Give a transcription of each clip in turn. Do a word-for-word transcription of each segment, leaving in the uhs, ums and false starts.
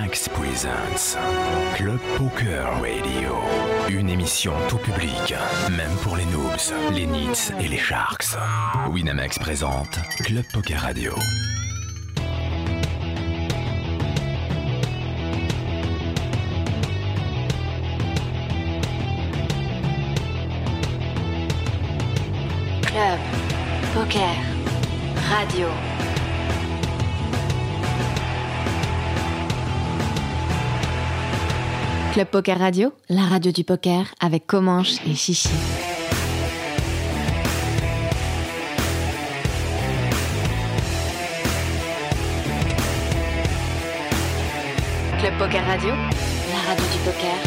Winamax Presents Club Poker Radio. Une émission tout public, même pour les noobs, les nits et les sharks. Winamax présente Club Poker Radio. Club Poker Radio. Club Poker Radio, la radio du poker avec Comanche et Chichi. Club Poker Radio, la radio du poker.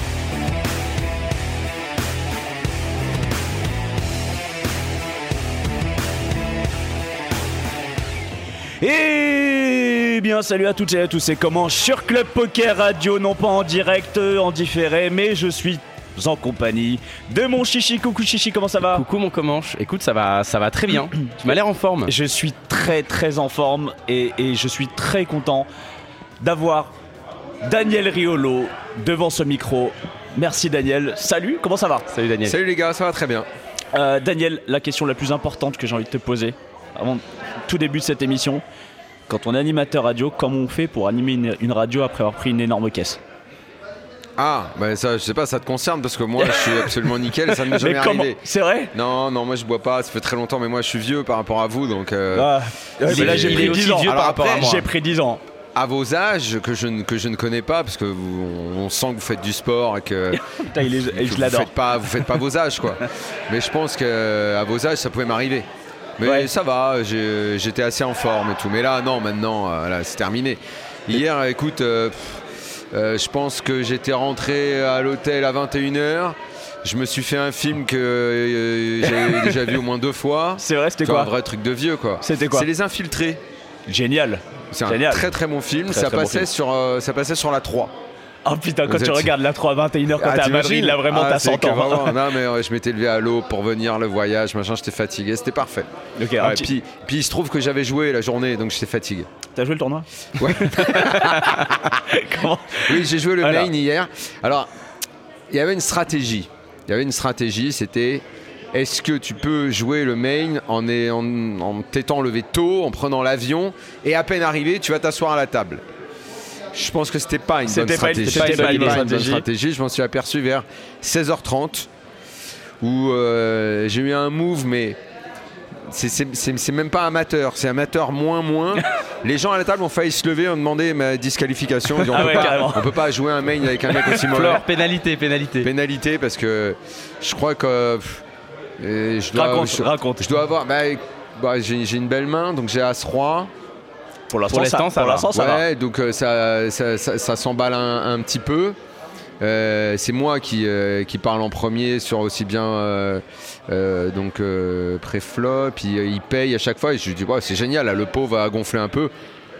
Et bien salut à toutes et à tous, c'est Comanche sur Club Poker Radio, non pas en direct, en différé, mais je suis en compagnie de mon Chichi. Coucou Chichi, comment ça va ? Coucou mon Comanche, écoute ça va, ça va très bien, tu m'as l'air en forme. Je suis très très en forme et, et je suis très content d'avoir Daniel Riolo devant ce micro. Merci Daniel, salut, comment ça va ? Salut Daniel. Salut les gars, ça va très bien. euh, Daniel, la question la plus importante que j'ai envie de te poser avant tout début de cette émission, quand on est animateur radio, comment on fait pour animer une, une radio après avoir pris une énorme caisse ? Ah, bah ça, je sais pas, ça te concerne parce que moi je suis absolument nickel et ça ne m'est jamais Mais comment ? arrivé. C'est vrai ? Non, non, moi je bois pas, ça fait très longtemps, mais moi je suis vieux par rapport à vous donc. Euh, ah, ouais, il là est- j'ai il pris est dix aussi ans. vieux Alors par rapport après, à moi. j'ai pris dix ans. À vos âges que je, ne, que je ne connais pas parce que vous, on sent que vous faites du sport et que. Putain, il est, et que je vous l'adore. faites pas, vous faites pas vos âges quoi. Mais je pense qu'à vos âges ça pouvait m'arriver. Mais Ouais. ça va, j'ai- j'étais assez en forme et tout. Mais là, non, maintenant, euh, là, c'est terminé. Hier, écoute, euh, pff, euh, je pense que j'étais rentré à l'hôtel à vingt et une heures. Je me suis fait un film que euh, j'ai déjà vu au moins deux fois. C'est vrai, c'était C'est un quoi ? vrai truc de vieux, quoi. C'était quoi ? C'est Les Infiltrés. Génial. C'est un Génial. très très bon film. Très, ça, très bon passait film. Sur, euh, ça passait sur la trois. Oh putain, quand Vous tu êtes- regardes la trois à vingt et une heures quand Ah, t'es à t'imagines Madrid, là vraiment Ah, t'as c'est cent que ans. vraiment, non mais ouais, je m'étais levé à l'eau pour venir, le voyage, machin, j'étais fatigué, c'était parfait. Ok, un Ouais, petit- puis, puis il se trouve que j'avais joué la journée, donc j'étais fatigué. T'as joué le tournoi ? Ouais. Comment ? Oui, j'ai joué le Voilà. main hier. Alors, il y avait une stratégie. Il y avait une stratégie, c'était est-ce que tu peux jouer le main en, est- en, en t'étant levé tôt, en prenant l'avion, et à peine arrivé, tu vas t'asseoir à la table. Je pense que c'était pas une bonne C'était pas une- stratégie. c'était pas une bonne une bonne stratégie. stratégie. Je m'en suis aperçu vers seize heures trente où euh, j'ai eu un move, mais c'est, c'est, c'est, c'est même pas amateur, c'est amateur moins moins. Les gens à la table ont failli se lever, ont demandé ma disqualification. Ils ont dit, on, Ah peut ouais, pas, carrément. on peut pas jouer un main avec un mec aussi mauvais. Flore, pénalité, pénalité. Pénalité parce que je crois que pff, euh, je dois, Raconte, je, raconte. je dois avoir. Bah, bah, j'ai, j'ai une belle main, donc j'ai As-Roi. Pour l'instant, l'instant, ça pour va. l'instant, ça va. Ouais, donc euh, ça, ça, ça, ça s'emballe un, un petit peu. Euh, c'est moi qui, euh, qui parle en premier sur aussi bien euh, euh, donc euh, pré-flop, il, il paye à chaque fois et je lui dis ouais, c'est génial, là, le pot va gonfler un peu.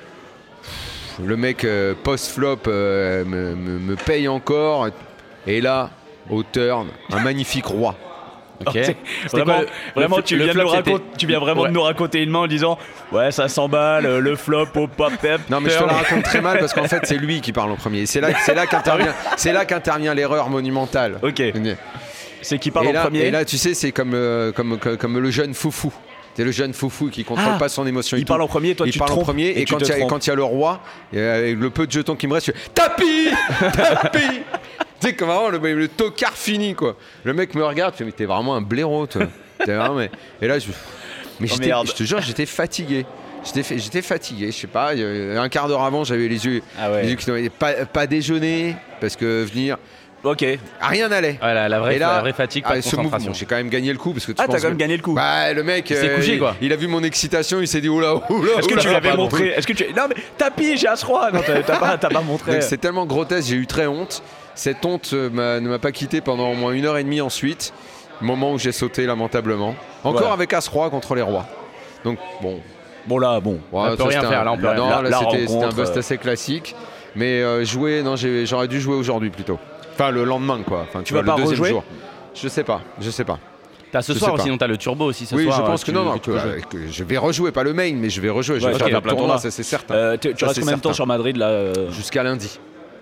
Le mec euh, post-flop euh, me, me, me paye encore et là, au turn, un magnifique roi. Ok. C'est- C'était Vraiment, quoi, le- vraiment le tu, flop, viens de nous c'était- raconter, tu viens vraiment Ouais. de nous raconter une main en disant ouais, ça s'emballe, euh, le flop, hop, hop, hop. Non mais je te la raconte très mal parce qu'en fait c'est lui qui parle en premier. C'est là, c'est là qu'intervient, c'est là qu'intervient l'erreur monumentale. Ok. C'est qui parle Et en là, premier ? et là, tu sais, c'est comme, euh, comme, comme, comme le jeune foufou. C'est le jeune foufou qui contrôle Ah, pas son émotion. et il tout. parle en premier, toi il tu te parle en trompes premier et, et tu quand te il y a- trompes. quand il y a le roi, et avec le peu de jetons qui me reste, je fais tapis, tapis. Tu sais, comme vraiment le, le tocard fini quoi. Le mec me regarde, fait mais t'es vraiment un blaireau toi. T'es vraiment, mais... Et là je, mais Oh, j'étais, merde. je te jure, j'étais fatigué. J'étais, fa- j'étais fatigué, je sais pas. il y a Un quart d'heure avant, j'avais les yeux, Ah ouais. les yeux qui tombaient. Pas, pas déjeuner parce que venir, Ok. rien n'allait. Ouais, la, la vraie, Et là, la vraie fatigue, pas ah, de ce mouvement, concentration. j'ai quand même gagné le coup parce que tu Ah, t'as penses quand même que- gagné le coup. Bah le mec, Il s'est couché, il, quoi. il a vu mon excitation, il s'est dit oula oula. Est-ce que oula, tu l'avais pardon. montré ? Est-ce que tu non mais tapis, j'ai As-Roi. Non, t'as t'as pas, t'as pas montré. Donc c'est tellement grotesque, j'ai eu très honte. Cette honte euh, m'a- ne m'a pas quitté pendant au moins une heure et demie ensuite. Moment où j'ai sauté lamentablement. Encore Voilà. avec As-Roi contre les rois. Donc bon. Bon là, bon. Ouais, peut ça, rien c'était faire, un- là, on peut rien non, faire. là, La c'était, c'était un rencontre, bust euh, assez classique. Mais euh, jouer, non, j'ai- j'aurais dû jouer aujourd'hui plutôt. Enfin le lendemain quoi. Enfin, tu, Tu vois, vas pas le deuxième rejouer jour. Je sais pas, je sais pas. T'as ce Je soir sais ou pas. sinon t'as le turbo aussi ce oui, soir. je pense euh, que tu- non, non, que tu que, peux jouer. que je vais rejouer, pas le main, mais je vais rejouer. Je Ouais, vais tu vas faire faire d'autres plein de tournois, tournois. ça c'est certain. Euh, tu tu Ça, restes c'est combien de temps certain. sur Madrid là euh Jusqu'à lundi.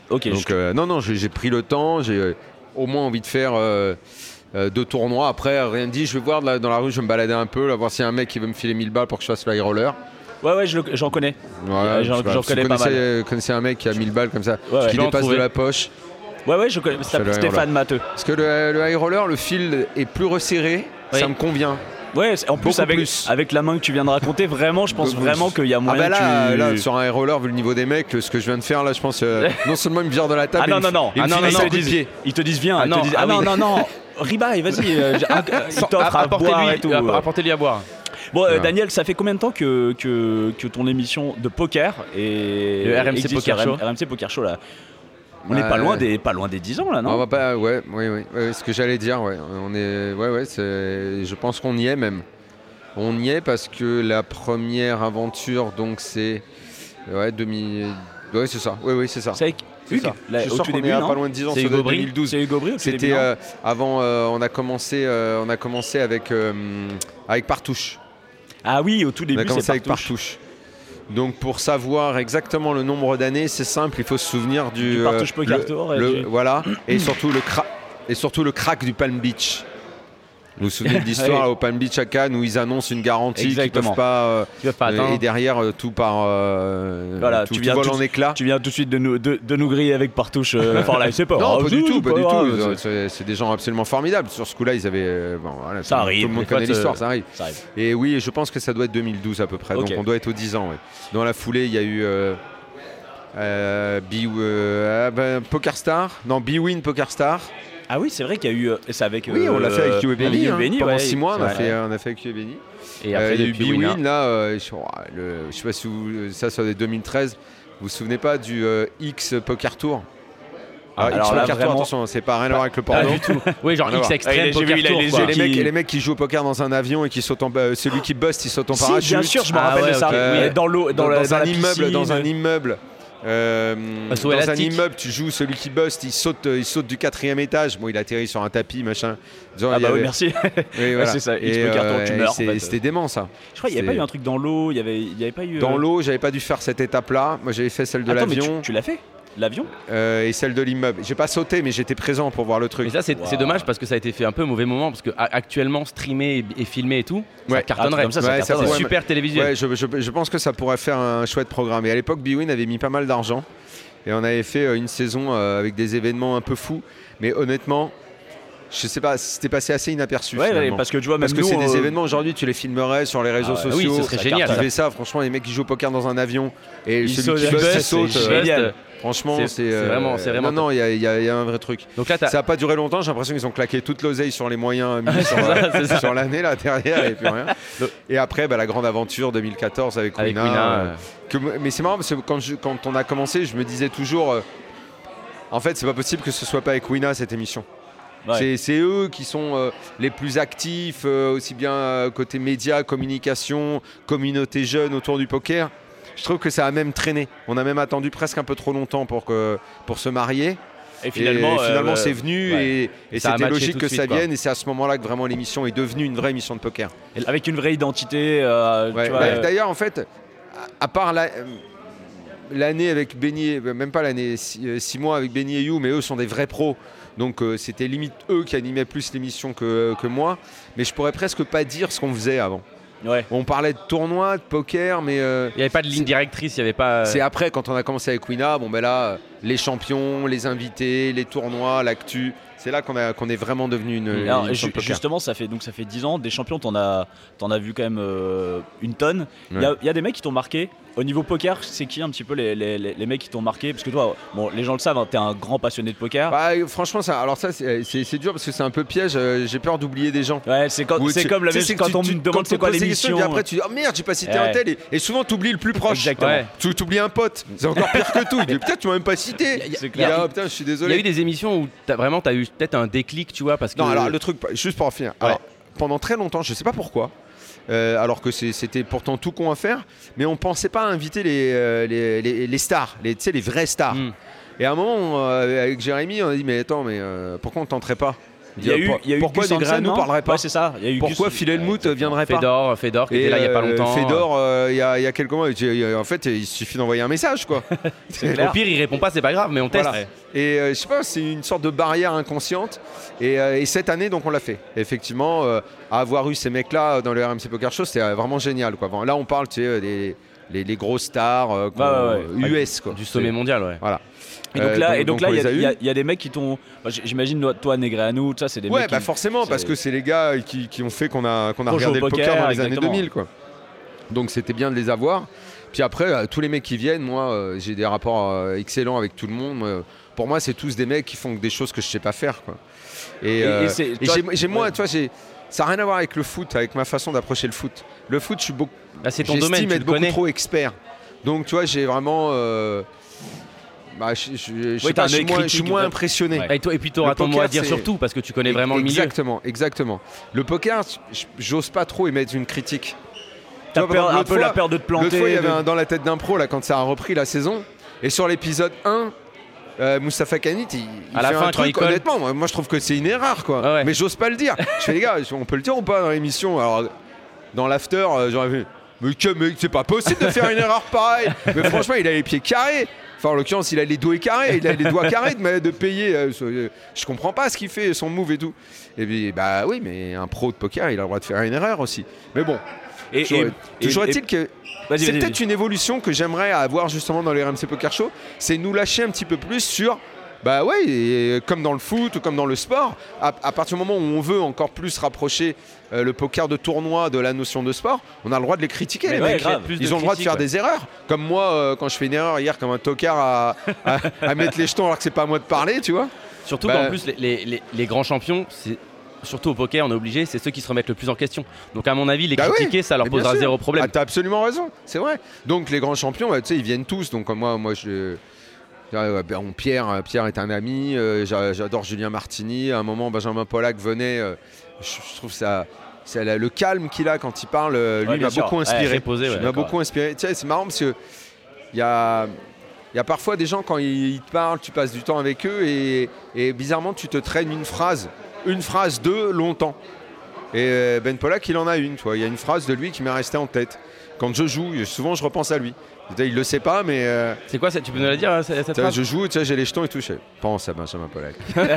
Ok. Donc je- euh, non, non, j'ai, j'ai pris le temps, j'ai euh, au moins envie de faire euh, euh, deux tournois. Après, rien dit, je vais voir de la- dans la rue, je vais me balader un peu, là, voir s'il y a un mec qui veut me filer mille balles pour que je fasse le high roller. Ouais, ouais, je le- j'en connais. Voilà, j'en- je sais pas, j'en si connais vous pas connaissez, mal. euh, connaissez un mec qui a mille balles comme ça, Ouais, ouais. qui Je vais en dépasse de trouver. la poche. Ouais, ouais, je connais. Ça le s'appelle high Stéphane roller. Matteux. Parce que le, le high roller, le fil est plus resserré, Oui. ça me convient. Ouais, c'est- en plus Beaucoup avec, plus. avec la main que tu viens de raconter, vraiment, je pense Beaucoup vraiment plus. qu'il y a Ah moyen bah là, que tu... là, sur un high roller, vu le niveau des mecs, ce que je viens de faire là, je pense euh, non seulement il me vire de la table, Ah mais non, il non, me- non, il me ah, non, file non, un non, coup ils, de te disent, pied. ils te disent viens, Ah ils te non, disent ah ah non, oui. non, non, Ribaille, vas-y, euh, ah, ils t'offrent à boire et tout. Apportez-lui apportez-lui à boire. Bon, euh, Voilà. Daniel, ça fait combien de temps que, que, que ton émission de poker et Le R M C existe, Poker le Show. R M C Poker Show là. On n'est Bah, pas loin des pas loin des dix ans là, On non va pas, ouais, oui, oui, ouais, ce que j'allais dire, ouais, on est, ouais, ouais, c'est, je pense qu'on y est même. On y est parce que la première aventure, donc c'est, ouais, deux mille, ouais, c'est ça, oui, oui, c'est ça. C'est avec C'est Hugues, ça. là, Je suis au sûr tout qu'on début, est à non pas loin de dix ans, C'est ça Hugo doit être Brie. deux mille douze. C'est Hugo Brie au tout début, C'était non euh, avant, euh, on a commencé, euh, on a commencé avec euh, avec Partouche. Ah oui, au tout On début, a commencé c'est avec Partouche. Partouche. Donc pour savoir exactement le nombre d'années, c'est simple, il faut se souvenir du, Du Partouche euh, Poker le- Tour et le- du- voilà, et surtout le cra- et surtout le crack du Palm Beach. Vous vous souvenez de l'histoire Ouais. là, au Palm Beach à Cannes où ils annoncent une garantie qu'ils Exactement. peuvent pas, euh, Tu vas pas euh, attendre. et derrière euh, tout par euh, Voilà, tout, tu tout viens vole tout- en éclats. Tu viens tout de suite de nous de, de nous griller avec Partouche. euh, Enfin là, c'est pas Non, grave, pas du c'est tout, pas du grave, tout. c'est- C'est, c'est des gens absolument formidables. Sur ce coup-là, ils avaient. euh, bon, voilà, Ça tout, arrive, Tout le monde des fois, connaît ça- l'histoire, ça arrive. Ça arrive. Et oui, je pense que ça doit être deux mille douze à peu près. Ok. Donc on doit être aux dix ans. Ouais. Dans la foulée, il y a eu euh, euh, B- euh, ah ben, Poker Star. Non, B-Win Poker Star. Ah oui, c'est vrai qu'il y a eu. euh, C'est avec. Oui, on l'a fait avec You et Benny. You et hein. Benny, Pendant ouais, six mois, on c'est a, vrai. fait, on a fait avec You et Benny. Et Euh, après, il y a eu depuis Wina. B-Win, là, euh, je, oh, le- je sais pas si vous, ça, ça doit être deux mille treize. Vous vous souvenez pas du euh, X Poker Tour? Ah, Alors, alors X là, Poker Tour, vraiment- attention, c'est pas rien à voir avec le Pas porno. du tout. Oui, genre Rien à X voir. Extreme Ah, il a- j'ai Poker vu, il a Tour, les quoi. yeux Les qui- mecs, et les mecs qui jouent au poker dans un avion et qui sautent en, euh, celui qui buste, il saute en Si, parachute. bien sûr, je me Ah rappelle ouais, de ça. ok, Oui, oui. Dans l'eau, dans, dans, la, dans dans un la immeuble, piscine. dans un immeuble. Euh, Un saut dans un élastique. immeuble, tu joues celui qui buste, il saute, il saute du quatrième étage. Bon, il atterrit sur un tapis, machin. Disons, Ah il y bah oui, avait- merci. Oui, voilà. c'est ça, X Et, Poker Tour, euh, tu et meurs, en c'est- fait. C'était dément ça. Je crois qu'il n'y avait C'est- pas eu un truc dans l'eau, il n'y avait, il y avait pas eu. Dans euh, l'eau, j'avais pas dû faire cette étape-là. Moi, j'avais fait celle de Attends, mais l'avion tu, tu l'as fait L'avion euh, et celle de l'immeuble. J'ai pas sauté, mais j'étais présent pour voir le truc. Mais ça, c'est Wow. c'est dommage parce que ça a été fait un peu au mauvais moment parce que a- actuellement streamer et, et filmer et tout, ça Ouais. cartonnerait. Ah, comme ça, ça Ouais, ça cartonne. c'est pourrait- super télévisuel. Ouais, je, je- je pense que ça pourrait faire un chouette programme. Et à l'époque, B-Win avait mis pas mal d'argent. Et on avait fait euh, une saison euh, avec des événements un peu fous. Mais honnêtement, je sais pas, c'était passé assez inaperçu. Ouais, ouais, finalement. parce que tu vois, même Parce que nous, c'est des euh, événements aujourd'hui, tu les filmerais sur les réseaux Ah ouais. sociaux. Oui, ce serait ça génial. Tu ça. fais ça, franchement, les mecs qui jouent au poker dans un avion et Ils celui sautent, qui ils buste, il buste, saute. c'est euh, génial. Franchement, C'est- c'est c'est euh, vraiment- c'est vraiment Non, non, il y, a- il y a il y a un vrai truc. Donc là, t'as- Ça n'a pas duré longtemps, j'ai l'impression qu'ils ont claqué toute l'oseille sur les moyens mis C'est sur, ça, euh, c'est ça. sur l'année là derrière et plus rien. Et après, bah, la grande aventure deux mille quatorze avec, Avec Wina. Wina, euh, euh. que- mais c'est marrant parce que quand, je- quand on a commencé, je me disais toujours, euh, en fait, c'est pas possible que ce soit pas avec Wina cette émission. Ouais. C'est, c'est eux qui sont euh, les plus actifs, euh, aussi bien euh, côté médias, communication, communauté jeune autour du poker. Je trouve que ça a même traîné. On a même attendu presque un peu trop longtemps pour, que, pour se marier. Et finalement, et finalement euh, c'est venu ouais. et, et Ça a c'était matché logique tout que de ça suite, quoi. vienne. Et c'est à ce moment-là que vraiment l'émission est devenue une vraie émission de poker. avec une vraie identité. euh, Ouais, tu vois, bah, euh, D'ailleurs, en fait, à, à part la- euh, l'année avec Benny, et- même pas l'année, six, euh, six mois avec Benny et You, mais eux sont des vrais pros. Donc euh, c'était limite eux qui animaient plus l'émission que, que moi. Mais je pourrais presque pas dire ce qu'on faisait avant. ouais. On parlait de tournois, de poker, mais euh, il n'y avait pas de ligne c'est- directrice, il n'y avait pas. c'est après quand on a commencé avec Wina. Bon ben là, euh, les champions, les invités, les tournois, l'actu. C'est là qu'on a qu'on est vraiment devenu une, une Alors, émission ju- de poker. justement, ça fait donc ça fait dix ans. Des champions, t'en as, t'en as vu quand même euh, une tonne. Il y a- Ouais. il y, a des mecs qui t'ont marqué. Au niveau poker, c'est qui un petit peu les, les, les- les mecs qui t'ont marqué? Parce que toi, bon, les gens le savent, hein, t'es un grand passionné de poker. Bah, franchement, ça, alors ça c'est, c'est- c'est dur parce que c'est un peu piège. euh, J'ai peur d'oublier des gens. Ouais, c'est quand- Ou c'est tu- comme la tu sais, même c'est que quand tu- on tu- me demande quand c'est on quoi pose des questions, l'émission. puis après tu dis oh merde j'ai pas cité Ouais. un tel et, et souvent tu oublies le plus proche. Exactement. Ouais. Tu oublies un pote, c'est encore pire que tout. Il dit putain tu m'as même pas cité. C'est Il dit, clair. ah, putain je suis Il y a désolé. eu des émissions où t'as vraiment t'as eu peut-être un déclic, tu vois, parce que. Non alors le truc juste pour en finir. Ouais. Alors, pendant très longtemps je sais pas pourquoi. euh, alors que c'est- c'était pourtant tout con à faire, mais on pensait pas à inviter les, euh, les, les- les stars, les, tu sais, les vrais stars. Hmm. Et à un moment, euh, avec Jérémy, on a dit mais attends, mais euh, pourquoi on tenterait pas Il y a eu, il y a eu pourquoi Gus Negreanu Hansen, non parlerait pas? Ouais, c'est ça. Il y a eu Pourquoi Gus- Phil Hellmuth ne viendrait pas? Fedor, Fedor qui Et était là il y a pas euh, longtemps. Fedor, euh, il y, a, il y a quelques mois, j'ai- en fait, il suffit d'envoyer un message, quoi. C'est clair. Au pire, il répond pas, c'est pas grave, mais on teste. Voilà. Et euh, je sais pas, c'est une sorte de barrière inconsciente. Et, euh, et cette année, donc, on l'a fait. Effectivement, euh, avoir eu ces mecs-là dans le R M C Poker Show, c'était vraiment génial, quoi. Bon, là, on parle, tu sais, des les, les grosses stars euh, qu'on- Ouais, ouais, U S, quoi. Du sommet mondial, ouais. Voilà. Et donc Euh, là, donc- et donc donc là, on il y, les a a- il y a- eus. il y a des mecs qui t'ont. Bah, j- J'imagine toi, Negreanu, tout ça, c'est des Ouais, mecs. bah qui- forcément, parce c'est- que c'est les gars qui, qui ont fait qu'on a, qu'on a Qu'on joue au regardé le poker poker, dans les exactement. années deux mille, quoi. Donc c'était bien de les avoir. Puis après, euh, tous les mecs qui viennent, moi, euh, j'ai des rapports euh, excellents avec tout le monde. Euh, pour moi, c'est tous des mecs qui font des choses que je sais pas faire, quoi. Et, Et- euh, et c'est- et toi- j'ai, j'ai moins, ouais. tu vois, j'ai, ça n'a rien à voir avec le foot, avec ma façon d'approcher le foot. Le foot, je suis beaucoup, Là, c'est ton j'estime domaine, tu être le beaucoup connais. trop expert. Donc, tu vois, j'ai vraiment. euh, bah, je, je- je sais Oui, t'as pas, un je suis œil moins, je critique, suis moins ouais. impressionné. Ouais. Et, toi- et puis tu auras Le ton mot à poker, dire c'est- sur tout parce que tu connais vraiment le milieu. Exactement, exactement. Le poker, j- j'ose pas trop émettre une critique. T'as Tu vois, peur- par exemple, un l'autre peu la fois- peur de te planter. L'autre fois, il y avait de- un dans la tête d'un pro là, quand ça a repris la saison. Et sur l'épisode un, euh, Moustapha Kanit, il, il À la fait fin, un quand truc, il colle. honnêtement, moi, moi, je trouve que c'est une erreur, quoi. Ah ouais. Mais j'ose pas le dire. Je fais, les gars, on peut le dire ou pas dans l'émission? Alors, dans l'after, euh, j'aurais vu, mais, que- mais c'est pas possible de faire une erreur pareille. Mais franchement, il a les pieds carrés. Enfin, en l'occurrence, il a les doigts carrés, il a les doigts carrés de, de payer. euh, ce- je comprends pas ce qu'il fait, son move et tout. Et puis, bah oui, mais un pro de poker, il a le droit de faire une erreur aussi. Mais bon, Et, toujours, et- toujours et- est-il que Vas-y, c'est vas-y, peut-être vas-y. une évolution que j'aimerais avoir justement dans le R M C Poker Show, c'est nous lâcher un petit peu plus sur, bah ouais, et comme dans le foot ou comme dans le sport, à, à partir du moment où on veut encore plus rapprocher euh, le poker de tournoi de la notion de sport, on a le droit de les critiquer, Mais les ouais, mecs. grave. Plus de Ils ont le droit de critiques, faire ouais. des erreurs. Comme moi, euh, quand je fais une erreur hier, comme un tocard à, à, à mettre les jetons alors que c'est pas à moi de parler, tu vois. Surtout Bah- qu'en plus, les, les- les- les grands champions, c'est surtout au poker, on est obligé, c'est ceux qui se remettent le plus en question. Donc à mon avis, les Bah oui, critiquer, ça leur mais bien posera sûr. zéro problème. Ah, t'as absolument raison, c'est vrai. Donc les grands champions, bah, tu sais, ils viennent tous. Donc comme moi, moi je. Euh, ben, Pierre, Pierre est un ami, euh, j'a- j'adore Julien Martini. À un moment, Benjamin Pollack venait. euh, je, je trouve ça, c'est la- le calme qu'il a quand il parle, euh, lui Ouais, bien m'a sûr. beaucoup Ouais, inspiré. très posé, ouais, il m'a d'accord. beaucoup inspiré. Tu sais, c'est marrant parce que il y a, il y a parfois des gens quand ils, ils te parlent, tu passes du temps avec eux et, et bizarrement tu te traînes une phrase, une phrase de longtemps. Et euh, Ben Pollack, il en a une. Tu vois, il y a une phrase de lui qui m'est restée en tête. Quand je joue, souvent je repense à lui. Il le sait pas, mais euh, C'est quoi, ça, tu peux nous la dire, cette, cette tu vois, phrase je joue, tu sais, j'ai les jetons et tout. Je pense à Benjamin Pollack.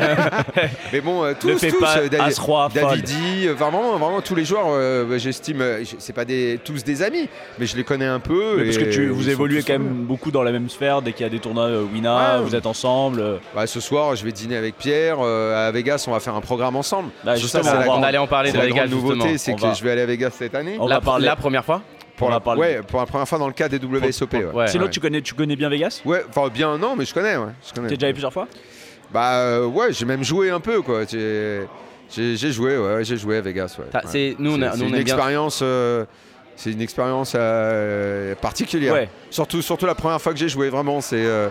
mais bon, euh, tous, Ne fais tous, pas euh, David- As-Roi, fold. Davidi, euh, vraiment, vraiment tous les joueurs, euh, j'estime, euh, j- c'est pas des, tous des amis, mais je les connais un peu. Mais parce que et tu, ils vous sont évoluez tous quand heureux. même beaucoup dans la même sphère. Dès qu'il y a des tournois euh, Wina, Ouais. vous êtes ensemble. euh, Bah, ce soir, je vais dîner avec Pierre. euh, à Vegas, on va faire un programme ensemble. Bah, Ça, justement, c'est la on va- grande- On allait en parler c'est de la Vegas, grande nouveauté, justement. c'est On que va- je vais aller à Vegas cette année. On la, va parler- la première fois Pour on la, va parler- ouais, pour la première fois dans le cas des W S O P. Ouais. Ouais, Sinon, ouais. tu connais, tu connais bien Vegas. Ouais, enfin bien non, mais je connais. Ouais, je connais. T'es déjà allé plusieurs fois. Bah euh, ouais, j'ai même joué un peu quoi. J'ai, j'ai, j'ai joué, ouais, j'ai joué à Vegas. Ouais. T'as- Ouais. c'est- nous, on C'est- a- c'est nous, on une aime bien- expérience. euh, c'est une expérience euh, particulière. Ouais. Surtout, surtout la première fois que j'ai joué, vraiment, c'est. euh,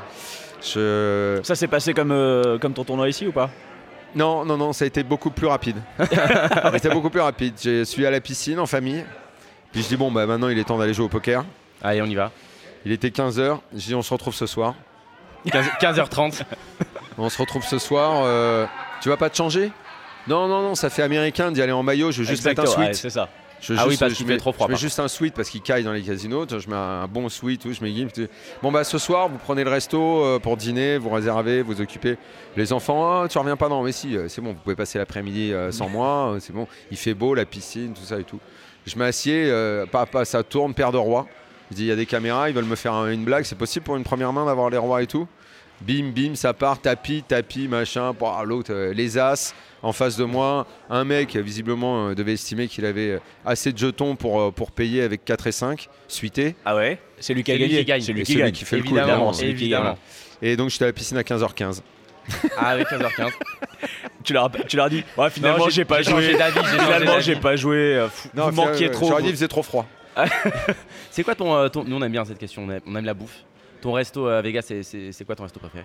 je... Ça s'est passé comme, euh, comme ton tournoi ici ou pas? Non, non, non, ça a été beaucoup plus rapide. C'était beaucoup plus rapide. Je suis à la piscine en famille. Puis je dis bon bah maintenant il est temps d'aller jouer au poker. Allez, on y va. Il était quinze heures. Je dis on se retrouve ce soir. quinze heures trente. On se retrouve ce soir. euh, tu vas pas te changer? Non, non, non, ça fait américain d'y aller en maillot. Je veux juste mettre un Exactement, sweat. ouais, c'est ça. Je Ah oui, juste- parce je qu'il mets- fait trop froid, Je mets par juste un sweat parce qu'il caille dans les casinos. Je mets un bon sweat, tout, je mets gimp. Bon bah ce soir, vous prenez le resto euh, pour dîner, vous réservez, vous occupez. Les enfants, ah, tu reviens pas? Non, mais si, euh, c'est bon, vous pouvez passer l'après-midi euh, sans moi. euh, C'est bon, il fait beau, la piscine, tout ça et tout. Je m'assieds, euh, pas, pas, ça tourne, paire de rois. Je dis, il y a des caméras, ils veulent me faire un- une blague. C'est possible pour une première main d'avoir les rois et tout? Bim, bim, ça part, tapis, tapis, machin. Bah, l'autre, euh, les as en face de moi. Un mec, euh, visiblement, euh, devait estimer qu'il avait euh, assez de jetons pour, euh, pour payer avec quatre et cinq, suité. Ah ouais. C'est lui qui a C'est lui gagné. qui gagne. C'est lui Et qui celui gagne. qui fait le coup, Évidemment, évidemment. c'est lui qui évidemment. gagne. Et donc, j'étais à la piscine à quinze heures quinze. Ah, avec quinze heures quinze. Tu leur, tu leur as dit. Ouais, finalement, Non, j'ai pas j'ai changé joué. d'avis, j'ai changé Finalement, d'avis. j'ai pas joué. euh, fou- Vous manquiez euh, trop. J'aurais vous. dit, il faisait trop froid. C'est quoi ton, euh, ton. Nous, on aime bien cette question, on aime, on aime la bouffe. Ton resto à Vegas, c'est- c'est c'est quoi ton resto préféré?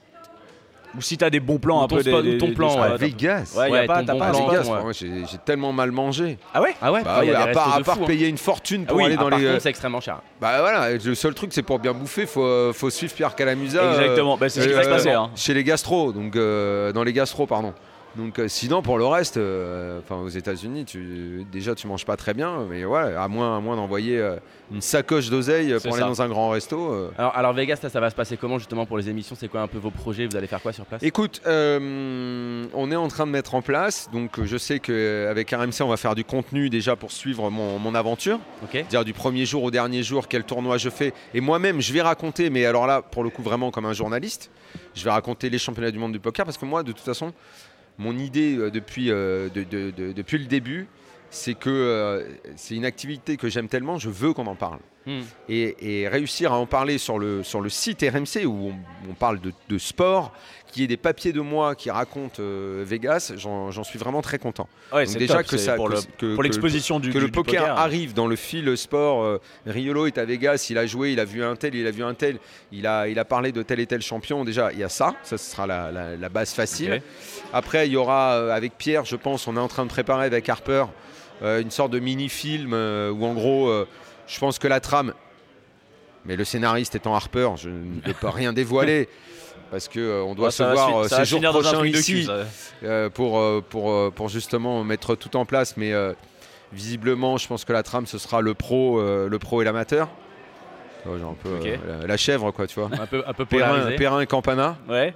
Ou si t'as des bons plans Ou un ton peu. des- spot- des- ton des plan, spots. ouais. À Vegas. Ouais, y a Ouais, pas, ton t'as bon pas À un plan, spot. Vegas, ouais. moi, j'ai j'ai tellement mal mangé. Ah ouais. Ah ouais, Bah il y ouais, a à des part, restos à de part fou, hein. payer une fortune pour Ah oui, aller Ah, dans par les. contre, c'est extrêmement cher. Bah voilà, le seul truc c'est pour bien bouffer, faut, euh, faut suivre Pierre Calamusa. euh, Exactement. Bah, c'est ce qui va se passer. hein. Chez les gastros, donc euh, dans les gastros, pardon. Donc euh, sinon pour le reste, euh, enfin aux États-Unis, tu, déjà tu manges pas très bien, mais ouais, à moins, à moins d'envoyer euh, une sacoche d'oseille pour C'est aller ça. dans un grand resto. euh. Alors, alors Vegas, là, ça va se passer comment justement pour les émissions? C'est quoi un peu vos projets? Vous allez faire quoi sur place? Écoute, euh, on est en train de mettre en place, donc euh, je sais qu'avec R M C on va faire du contenu déjà pour suivre mon, mon aventure, Ok. dire du premier jour au dernier jour quel tournoi je fais, et moi-même je vais raconter, mais alors là pour le coup vraiment comme un journaliste, je vais raconter les championnats du monde du poker, parce que moi de toute façon mon idée euh, depuis, euh, de, de, de, depuis le début, c'est que euh, c'est une activité que j'aime tellement, je veux qu'on en parle. Hmm. Et, et réussir à en parler sur le, sur le site R M C où on, on parle de, de sport, qu'il y ait des papiers de moi qui racontent euh, Vegas, j'en, j'en suis vraiment très content. Ouais, Donc c'est déjà top, que c'est ça- pour, que- le- que- pour que- l'exposition du, que du- le du poker, arrive dans le fil sport. euh, Riolo est à Vegas, il a joué, il a vu un tel, il a vu un tel, il a, il a parlé de tel et tel champion. Déjà, il y a ça, ça ce sera la, la- la base facile. Ok. Après, il y aura euh, avec Pierre, je pense, on est en train de préparer avec Harper euh, une sorte de mini-film euh, où en gros, euh, je pense que la trame, mais le scénariste étant Harper, je ne peux pas rien dévoiler. Parce qu'on on doit Ouais, se ça va voir fi- euh, ça ces va jours finir dans un prochains truc de ici cul, ça. euh, pour, euh, pour, euh, pour justement mettre tout en place. Mais euh, visiblement, je pense que la trame, ce sera le pro, euh, le pro et l'amateur. Ouais, genre un peu Ok. euh, la, la chèvre, quoi, tu vois. Un peu, un peu Perrin, polarisé. Perrin et Campana. Ouais.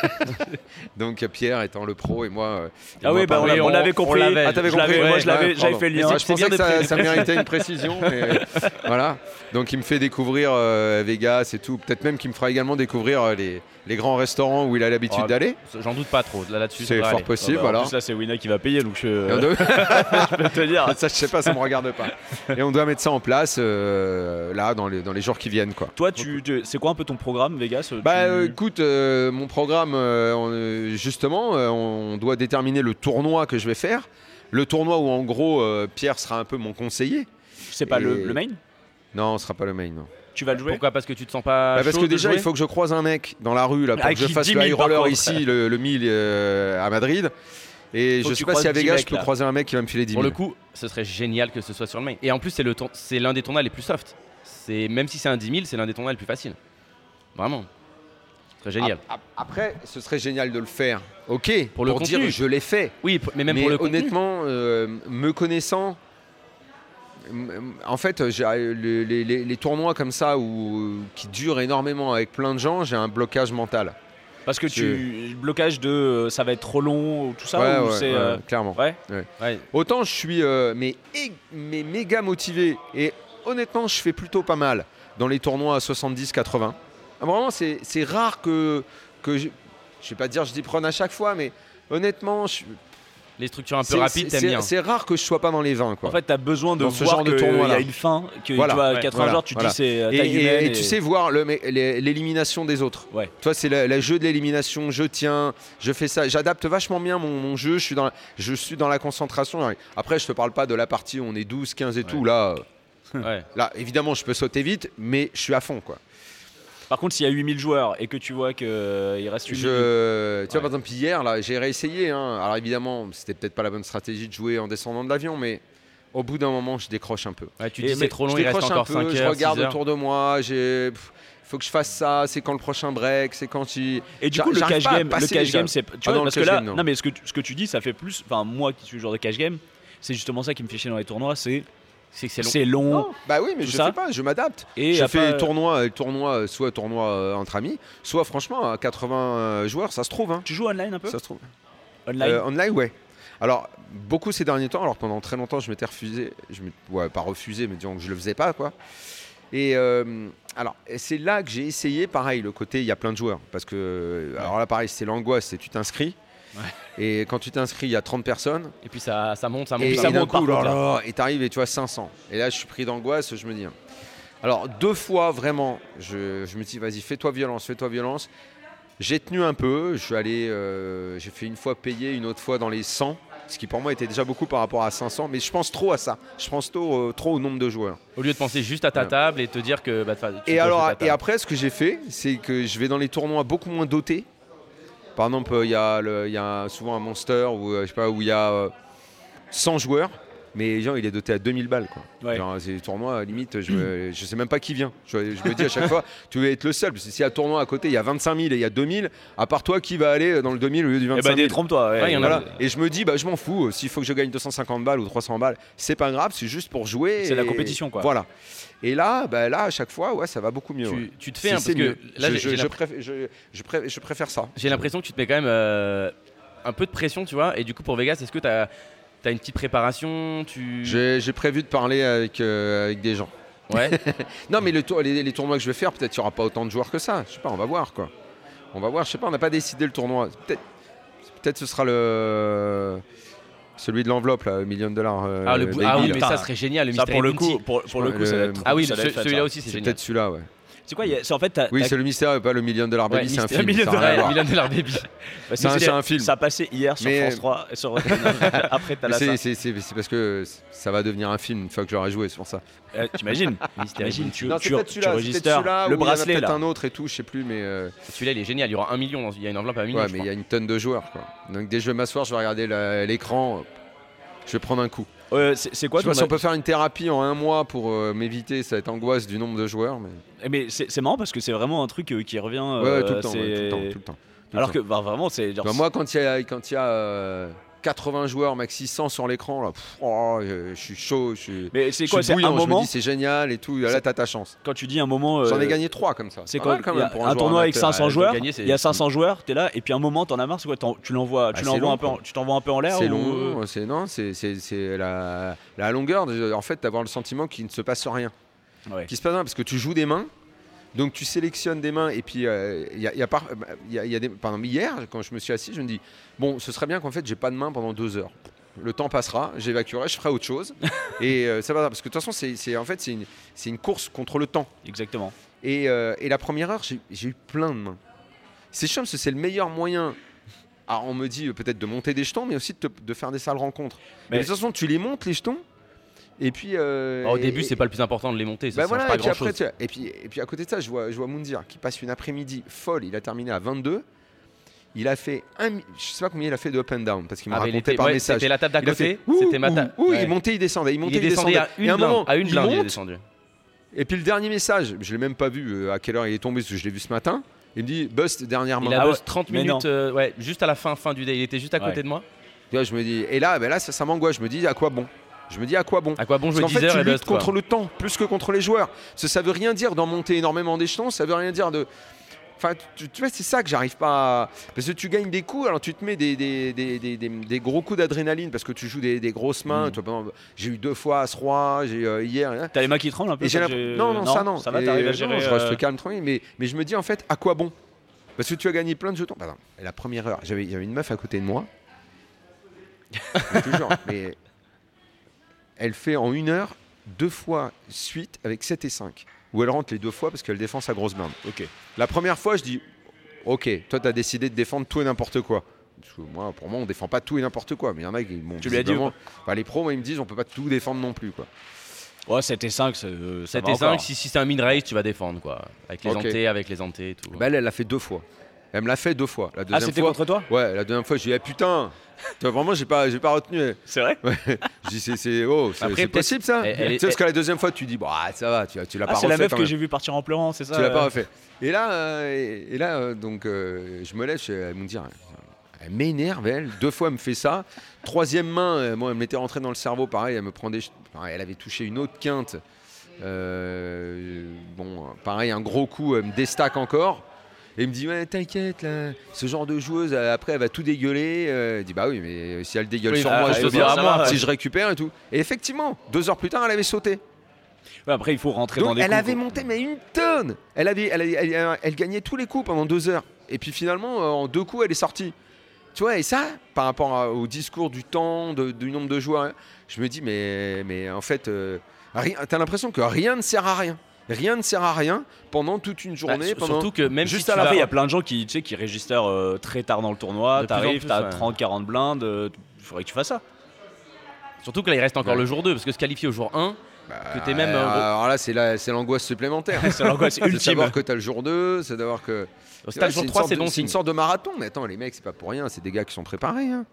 Donc Pierre étant le pro et moi. euh, et Ah moi, oui, bah, on, pareil. l'a- on on- l'avait on compris. l'avait. Ah, t'avais Je l'avais- compris, moi, ouais, je l'avais- ouais, j'avais pardon. fait le lien. Ouais, je C'est pensais bien que ça, de ça méritait une précision. Mais voilà. Donc il me fait découvrir euh, Vegas et tout. Peut-être même qu'il me fera également découvrir euh, les, les grands restaurants où il a l'habitude Oh, d'aller. J'en doute pas trop. Là, là-dessus, ça C'est devrait fort aller. possible. Ah bah, en voilà. plus, là, c'est Wina qui va payer, donc je, Et on doit- je peux te dire. ça, je sais pas, ça me regarde pas. Et on doit mettre ça en place euh, là dans les, dans les jours qui viennent, quoi. Toi, tu, tu- c'est quoi un peu ton programme, Vegas? Bah Tu- euh, écoute, euh, mon programme, euh, on, euh, justement, euh, on doit déterminer le tournoi que je vais faire. Le tournoi où en gros euh, Pierre sera un peu mon conseiller. c'est pas le, et- le main? Non, ce sera pas le main. Non. Tu vas le jouer? Pourquoi? Parce que tu te sens pas. Bah, parce chaud que de déjà, jouer il faut que je croise un mec dans la rue là, pour Ah, que je qui fasse dix le mille high par roller contre. ici, le, le mille euh, à Madrid. Et Faut je que tu sais pas croises si à dix Vegas, mecs, je peux là. croiser un mec qui va me filer dix Pour mille. le coup, ce serait génial que ce soit sur le main. Et en plus, c'est le tour- c'est l'un des tournois les plus soft. C'est même si c'est un dix mille, c'est l'un des tournois les plus faciles. Vraiment. Ce serait génial. Ap- Après, ce serait génial de le faire. Ok, Pour le dire contenu. je l'ai fait. Oui, p- mais même mais pour le contenu. honnêtement, euh, me connaissant, m- en fait, j'ai- les, les- les- les tournois comme ça où, qui durent énormément avec plein de gens, j'ai un blocage mental. Parce que tu. Le blocage de euh, ça va être trop long, ou tout ça? Ouais, ou ouais, c'est, ouais, euh, clairement. ouais. Ouais. Autant je suis euh, mais, é- mais méga motivé et honnêtement, je fais plutôt pas mal dans les tournois à soixante-dix quatre-vingts. Ah, vraiment, c'est c'est rare que, que je, je vais pas dire je dis prenne à chaque fois, mais honnêtement, je- Les structures un peu c'est- rapides, c'est- t'aimes bien. c'est rare que je sois pas dans les vingt, quoi. En fait, tu as besoin de Dans ce voir genre de qu'il y tournoi-là. a une fin, que Voilà, tu vois, ouais, quatre-vingts voilà, jours, tu te voilà. dis c'est euh, Et, taille et- humaine. et tu sais voir le- mais les- l'élimination des autres. Ouais. Toi, c'est le, le jeu de l'élimination. Je tiens, je fais ça. J'adapte vachement bien mon, mon jeu. Je suis, dans la, je suis dans la concentration. Après, je te parle pas de la partie où on est douze, quinze et tout. Là, euh, Ouais. là, évidemment, je peux sauter vite, mais je suis à fond, quoi. Par contre, s'il y a huit mille joueurs et que tu vois qu'il reste une Je, tu vois, Ouais. par exemple, hier, là, j'ai réessayé. Hein. Alors, évidemment, c'était peut-être pas la bonne stratégie de jouer en descendant de l'avion, mais au bout d'un moment, je décroche un peu. Ouais, tu Et dis mais c'est trop long, je il reste décroche encore un peu, cinq je heures, regarde six heures. autour de moi. J'ai, pff, faut que je fasse ça. C'est quand le prochain break. C'est quand il. Et du J'a- coup, le j'arrive cash pas à game, le passer, cash déjà. game, c'est tu Ah vois, non, le parce que cash là, game, non. non mais ce que tu, ce que tu dis, ça fait plus. Enfin, moi qui suis le joueur de cash game, c'est justement ça qui me fait chier dans les tournois, c'est C'est que c'est long. c'est long. Bah oui, mais Tout je ça. fais pas, je m'adapte. Et je après- fais tournoi, tournoi, soit tournoi euh, entre amis, soit franchement à quatre-vingts euh, joueurs, ça se trouve. Hein. Tu joues online un peu? Ça se trouve. Online. Euh, online, ouais. Alors beaucoup ces derniers temps. Alors pendant très longtemps, je m'étais refusé. Je m'étais- ouais, pas refusé, mais disons que je le faisais pas, quoi. Et euh, alors c'est là que j'ai essayé, pareil, le côté il y a plein de joueurs, parce que alors là pareil, c'est l'angoisse, c'est tu t'inscris. Et quand tu t'inscris, il y a trente personnes. Et puis ça, ça monte, ça monte, Et, ça et d'un monte. coup, par là, contre, là. là, et t'arrives et tu vois cinq cents. Et là, je suis pris d'angoisse, je me dis. hein. Alors, deux fois, vraiment, je, je me dis, vas-y, fais-toi violence, fais-toi violence. J'ai tenu un peu, je suis allé, euh, j'ai fait une fois payer, une autre fois dans les cent, ce qui pour moi était déjà beaucoup par rapport à cinq cents, mais je pense trop à ça. Je pense trop, euh, trop au nombre de joueurs. Au lieu de penser juste à ta Ouais. table et te dire que bah, tu Et peux alors, jouer ta et table. après, ce que j'ai fait, c'est que je vais dans les tournois beaucoup moins dotés. Par exemple, il y, a le- il y a souvent un Monster où, euh, je sais pas, où il y a euh, cent joueurs. Mais genre, il est doté à deux mille balles. Quoi. Ouais. Genre, c'est tournoi, limite, je, me, je sais même pas qui vient. Je, je me dis à chaque fois, tu veux être le seul. Parce que s'il y a un tournoi à côté, il y a vingt-cinq mille et il y a deux mille, à part toi, qui va aller dans le deux mille au lieu du Eh vingt-cinq ben, mille détrompe-toi. Ouais, Ouais, il y en a- Voilà. Et je me dis, bah, je m'en fous. S'il faut que je gagne deux cent cinquante balles ou trois cents balles, c'est pas grave, c'est juste pour jouer. C'est la et- compétition, quoi. Voilà. Et là, bah, là, à chaque fois, ouais, ça va beaucoup mieux. Tu, ouais. tu te fais C'est- un c'est parce que mieux. là, je, j'ai- je- j'ai je l'impr- préfère, je, je préfère- je préfère ça. j'ai l'impression que tu te mets quand même euh, un peu de pression, tu vois. Et du coup, pour Vegas, est-ce que tu as une petite préparation tu... J'ai j'ai prévu de parler avec, euh, avec des gens. Ouais. Non, mais le tour- les, les tournois que je vais faire, peut-être qu'il n'y aura pas autant de joueurs que ça. Je sais pas, on va voir quoi. On va voir, je sais pas, on n'a pas décidé le tournoi. Peut-être peut-être ce sera le celui de l'enveloppe, là, million de dollars. euh, Ah, le bou- Baby, ah oui, là. mais ça serait génial. Le Ça, pour le Mystery coup, Bounty. pour, pour le Ouais, coup, ça va le- être. Ah oui, ça va ce- être fait, celui-là ça. aussi, c'est C'est génial. peut-être celui-là, ouais. C'est quoi il y a- c'est en fait. t'as- Oui, t'as- c'est le mystère, pas le million dollar baby, Ouais, c'est un Mister- film. Million ça a rien à Ouais, voir. Million Dollar Baby. Bah, C'est un- c'est- c'est un film. Ça passait hier sur Mais- France trois. et sur- Après, t'as Mais la c'est- c'est c'est- c'est parce que ça va devenir un film une fois que j'aurai joué, c'est pour ça. Euh, T'imagines Mystery T'imagines, Bounty. tu, Non, c'est tu, peut-être tu celui-là, c'est peut-être registers celui-là, le ou il y en a bracelet peut-être là. un autre et tout, je sais plus, mais euh, Celui-là, il est génial. Il y aura un million. dans- Il y a une enveloppe à un million. ouais, je mais il crois. y a une tonne de joueurs, quoi. Donc dès que je vais m'asseoir, je vais regarder la- l'écran, je vais prendre un coup. Euh, c'est c'est quoi Je sais pas ton- si on peut faire une thérapie en un mois pour euh, m'éviter cette angoisse du nombre de joueurs, mais Eh, Mais c'est c'est marrant parce que c'est vraiment un truc euh, qui revient. ouais, euh, tout le temps, ouais, c'est- tout le temps, tout le temps. tout le Alors temps. que bah, vraiment, c'est. genre- Bah, moi, quand il y a, quand il y a euh, quatre-vingts joueurs, maxi cent sur l'écran, là, pff, oh, je, je suis chaud, je suis, Mais c'est je quoi suis C'est un bouillant, je me moment. dis c'est génial et tout. Là, C'est- t'as ta chance. Quand tu dis un moment. J'en ai euh, gagné trois comme ça. C'est pas quoi mal quand il y a même pour un joueur tournoi avec amateur. cinq cents ouais, joueurs, gagner, c'est- il y a cinq cents joueurs, t'es là, et puis à un moment t'en as marre, c'est quoi t'en- Tu l'envoies, tu Bah, l'envoies c'est un peu, en- long, tu t'envoies un peu en l'air C'est ou- long, c'est non, c'est c'est- c'est la, la longueur. De, en fait, d'avoir le sentiment qu'il ne se passe rien, Ouais. qu'il se passe rien, parce que tu joues des mains. Donc tu sélectionnes des mains et puis il euh, y, a, y, a par- y, a, y a des. Par exemple, hier, quand je me suis assis, je me dis bon, ce serait bien qu'en fait j'ai pas de main pendant deux heures. Le temps passera, j'évacuerai, je ferai autre chose et euh, ça va parce que de toute façon c'est c'est- en fait c'est une, c'est une course contre le temps. Exactement. Et, euh, et la première heure, j'ai j'ai eu plein de mains. C'est chiant parce que c'est le meilleur moyen. Alors on me dit euh, peut-être de monter des jetons, mais aussi de, te- de faire des sales rencontres. Mais Mais- de toute façon, tu les montes les jetons. Et puis. euh, Alors, au et- début, et- c'est pas le plus important de les monter. Ça bah change voilà, pas et puis, grand après, chose. tu vois, et, puis, et puis à côté de ça, je vois, je vois Moundir qui passe une après-midi folle. Il a terminé à vingt-deux. Il a fait un, mi- je sais pas combien il a fait de up and down parce qu'il m'a Ah, mais il raconté était- par ouais, message. C'était la table d'à Il a côté. fait ouh, C'était ma ouh, table. ouh, Ouais. il montait, il descendait, il montait, Il est descendu à et une à un blinde. moment, À une il blinde, il est monte, descendu. et puis le dernier message, je l'ai même pas vu euh, à quelle heure il est tombé parce que je l'ai vu ce matin. Il me dit bust dernière main. Il a Ah bossé ouais, trente mais non. minutes, euh, ouais, juste à la fin, fin du day. Il était juste à côté Ouais. de moi. Tu vois, je me dis, et là, ben là ça, ça m'angoisse. Je me dis à quoi bon. Je me dis à quoi bon. À quoi bon Parce jouer qu'en dix fait, heures tu et luttes bust, quoi. contre le temps plus que contre les joueurs. Parce que ça veut rien dire d'en monter énormément des jetons. Ça veut rien dire de. Enfin, tu, tu vois, c'est ça que j'arrive pas à. Parce que tu gagnes des coups, alors tu te mets des, des, des, des, des- des gros coups d'adrénaline parce que tu joues des, des grosses mains. Mm. Tu vois, par exemple, j'ai eu deux fois As roi, j'ai euh, hier. hein. T'as les mains qui tremblent un peu Et j'ai quand l'impression- j'ai- non, non, ça non. Ça va, Et, t'arrives à non, gérer. je reste euh, calme, tranquille. Mais, mais je me dis en fait, à quoi bon. Parce que tu as gagné plein de jetons. Pardon. Et la première heure, j'avais, il y avait une meuf à côté de moi. Mais toujours. Mais elle fait en une heure deux fois suite avec sept et cinq. Où elle rentre les deux fois parce qu'elle défend sa grosse blinde. Ok. La première fois, je dis ok, toi, tu as décidé de défendre tout et n'importe quoi. Parce que moi, pour moi, on défend pas tout et n'importe quoi. Mais il y en a qui. Bon, Tu lui as dit ou visiblement- Bah, les pros, moi, ils me disent on peut pas tout défendre non plus. Quoi. Ouais, sept et cinq, c'est, euh, ça sept va et encore. cinq, si, si c'est un mid-race, tu vas défendre quoi. Avec les Ok. antés, avec les antés et tout. Bah, elle, elle l'a fait deux fois. Elle me l'a fait deux fois. La Ah, deuxième c'était fois, contre toi ouais, la deuxième fois, je dis, ah putain, tu vois, vraiment, j'ai pas, j'ai pas retenu. C'est vrai Je dis, c'est, c'est, oh, c'est, Après, c'est peut-être- possible ça. elle- Tu elle sais, est- parce que la deuxième fois, tu dis, bah, ça va, tu, tu l'as Ah, pas c'est la refait meuf quand que même. j'ai vu partir en pleurant, c'est ça Tu l'as pas euh refait. Et là, euh, et, et là, euh, donc, euh, je me lève, je- elle me dit, elle m'énerve, elle. Deux fois, elle me fait ça. Troisième main, euh, moi, elle m'était rentrée dans le cerveau, pareil, elle me prend des, enfin, elle avait touché une autre quinte. Euh, bon, pareil, un gros coup, elle me déstaque encore. Et il me dit, ouais, t'inquiète, là, ce genre de joueuse, euh, après, elle va tout dégueuler. Euh, elle dit, bah oui, mais si elle dégueule Oui, sur bah, moi, ah, je il veux faut bien dire à moi, si ouais. je récupère et tout. Et effectivement, deux heures plus tard, elle avait sauté. Ouais, après, il faut rentrer dans Donc, des elle coups, avait quoi. monté, mais une tonne. Elle, avait, elle, elle, elle- elle gagnait tous les coups pendant deux heures. Et puis finalement, euh, en deux coups, elle est sortie. Tu vois, et ça, par rapport à- au discours du temps, de- du nombre de joueurs, hein, je me dis, mais, mais en fait, euh, rien- t'as l'impression que rien ne sert à rien. Rien ne sert à rien pendant toute une Bah, journée. sur- pendant... Surtout que même juste si à tu la vas- Après, il y a plein de gens qui, tu sais, qui registrent euh, très tard dans le tournoi. De plus en T'arrives, plus, t'as ouais. trente quarante blindes. euh, Il faudrait que tu fasses ça. Surtout que là, il reste encore Ouais. le jour deux, parce que se qualifier au jour un, que t'es même. Euh, euh, alors là, c'est la- c'est l'angoisse supplémentaire. C'est l'angoisse C'est de ultime. savoir que t'as le jour deux, c'est d'avoir que. au stade Ouais, jour une trois, sorte c'est de- bon C'est signe. une sorte de marathon. Mais attends, les mecs, c'est pas pour rien. C'est des gars qui sont préparés. hein.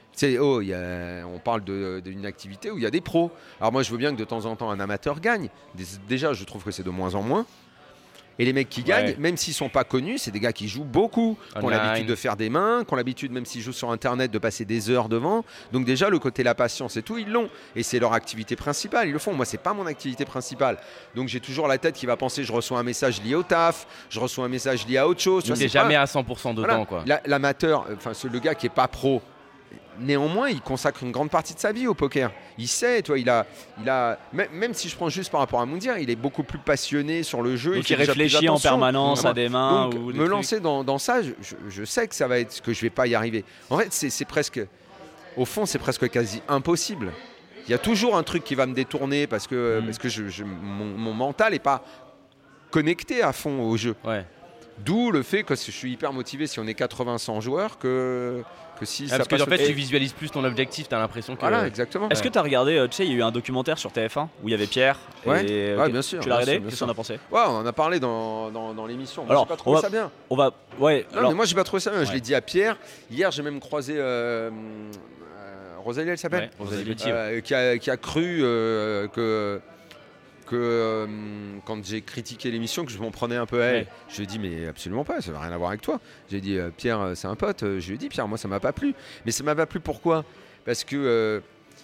C'est, oh, y a, on parle de, d'une activité où il y a des pros. Alors moi, je veux bien que de temps en temps, un amateur gagne. Déjà, je trouve que c'est de moins en moins. Et les mecs qui gagnent, Ouais. même s'ils ne sont pas connus, c'est des gars qui jouent beaucoup, qui ont Online. l'habitude de faire des mains, qui ont l'habitude, même s'ils jouent sur Internet, de passer des heures devant. Donc déjà, le côté la patience et tout, ils l'ont. Et c'est leur activité principale, ils le font. Moi, c'est pas mon activité principale. Donc j'ai toujours la tête qui va penser, je reçois un message lié au taf, je reçois un message lié à autre chose. Tu Tu vois, n'es c'est pas- jamais à cent pour cent dedans, Voilà. quoi. La- L'amateur, enfin c'est le gars qui est pas pro, néanmoins il consacre une grande partie de sa vie au poker. Il sait, toi, il a, il a, même, même si je prends juste par rapport à Moundir, il est beaucoup plus passionné sur le jeu. Donc fait il déjà plus réfléchit en attention. permanence à des mains Donc ou des me trucs. lancer dans, dans ça, je, je- je sais que ça va être que je vais pas y arriver. En fait, c'est c'est presque, au fond, c'est presque quasi impossible. Il y a toujours un truc qui va me détourner parce que, Mm. parce que je, je- mon, mon mental n'est pas connecté à fond au jeu. Ouais. D'où le fait que je suis hyper motivé si on est quatre-vingts cent joueurs que, que si Ah, ça parce que passe en fait, au- tu visualises plus ton objectif, tu as l'impression que. Voilà, exactement. Est-ce que tu as regardé, euh, tu sais, il y a eu un documentaire sur T F un où il y avait Pierre. Ouais. et, Ouais, ok. bien sûr, Tu l'as bien regardé sûr, bien Qu'est-ce sûr. qu'on a pensé? Ouais, on en a parlé dans, dans, dans l'émission. Moi, Alors, j'ai pas trouvé on va- ça bien. On va. Ouais, Non, alors. mais moi, j'ai pas trouvé ça bien. Je Ouais. l'ai dit à Pierre. Hier, j'ai même croisé euh, euh, Rosalie, elle s'appelle Ouais, Rosalie Gauthier. Euh, qui, a, qui a cru euh, que, que euh, quand j'ai critiqué l'émission, que je m'en prenais un peu à elle. Ouais. Je lui ai dit, mais absolument pas, ça n'a rien à voir avec toi. J'ai dit, euh, Pierre, euh, c'est un pote. Euh, Je lui ai dit, Pierre, moi, ça m'a pas plu. Mais ça m'a pas plu pourquoi? Parce que euh,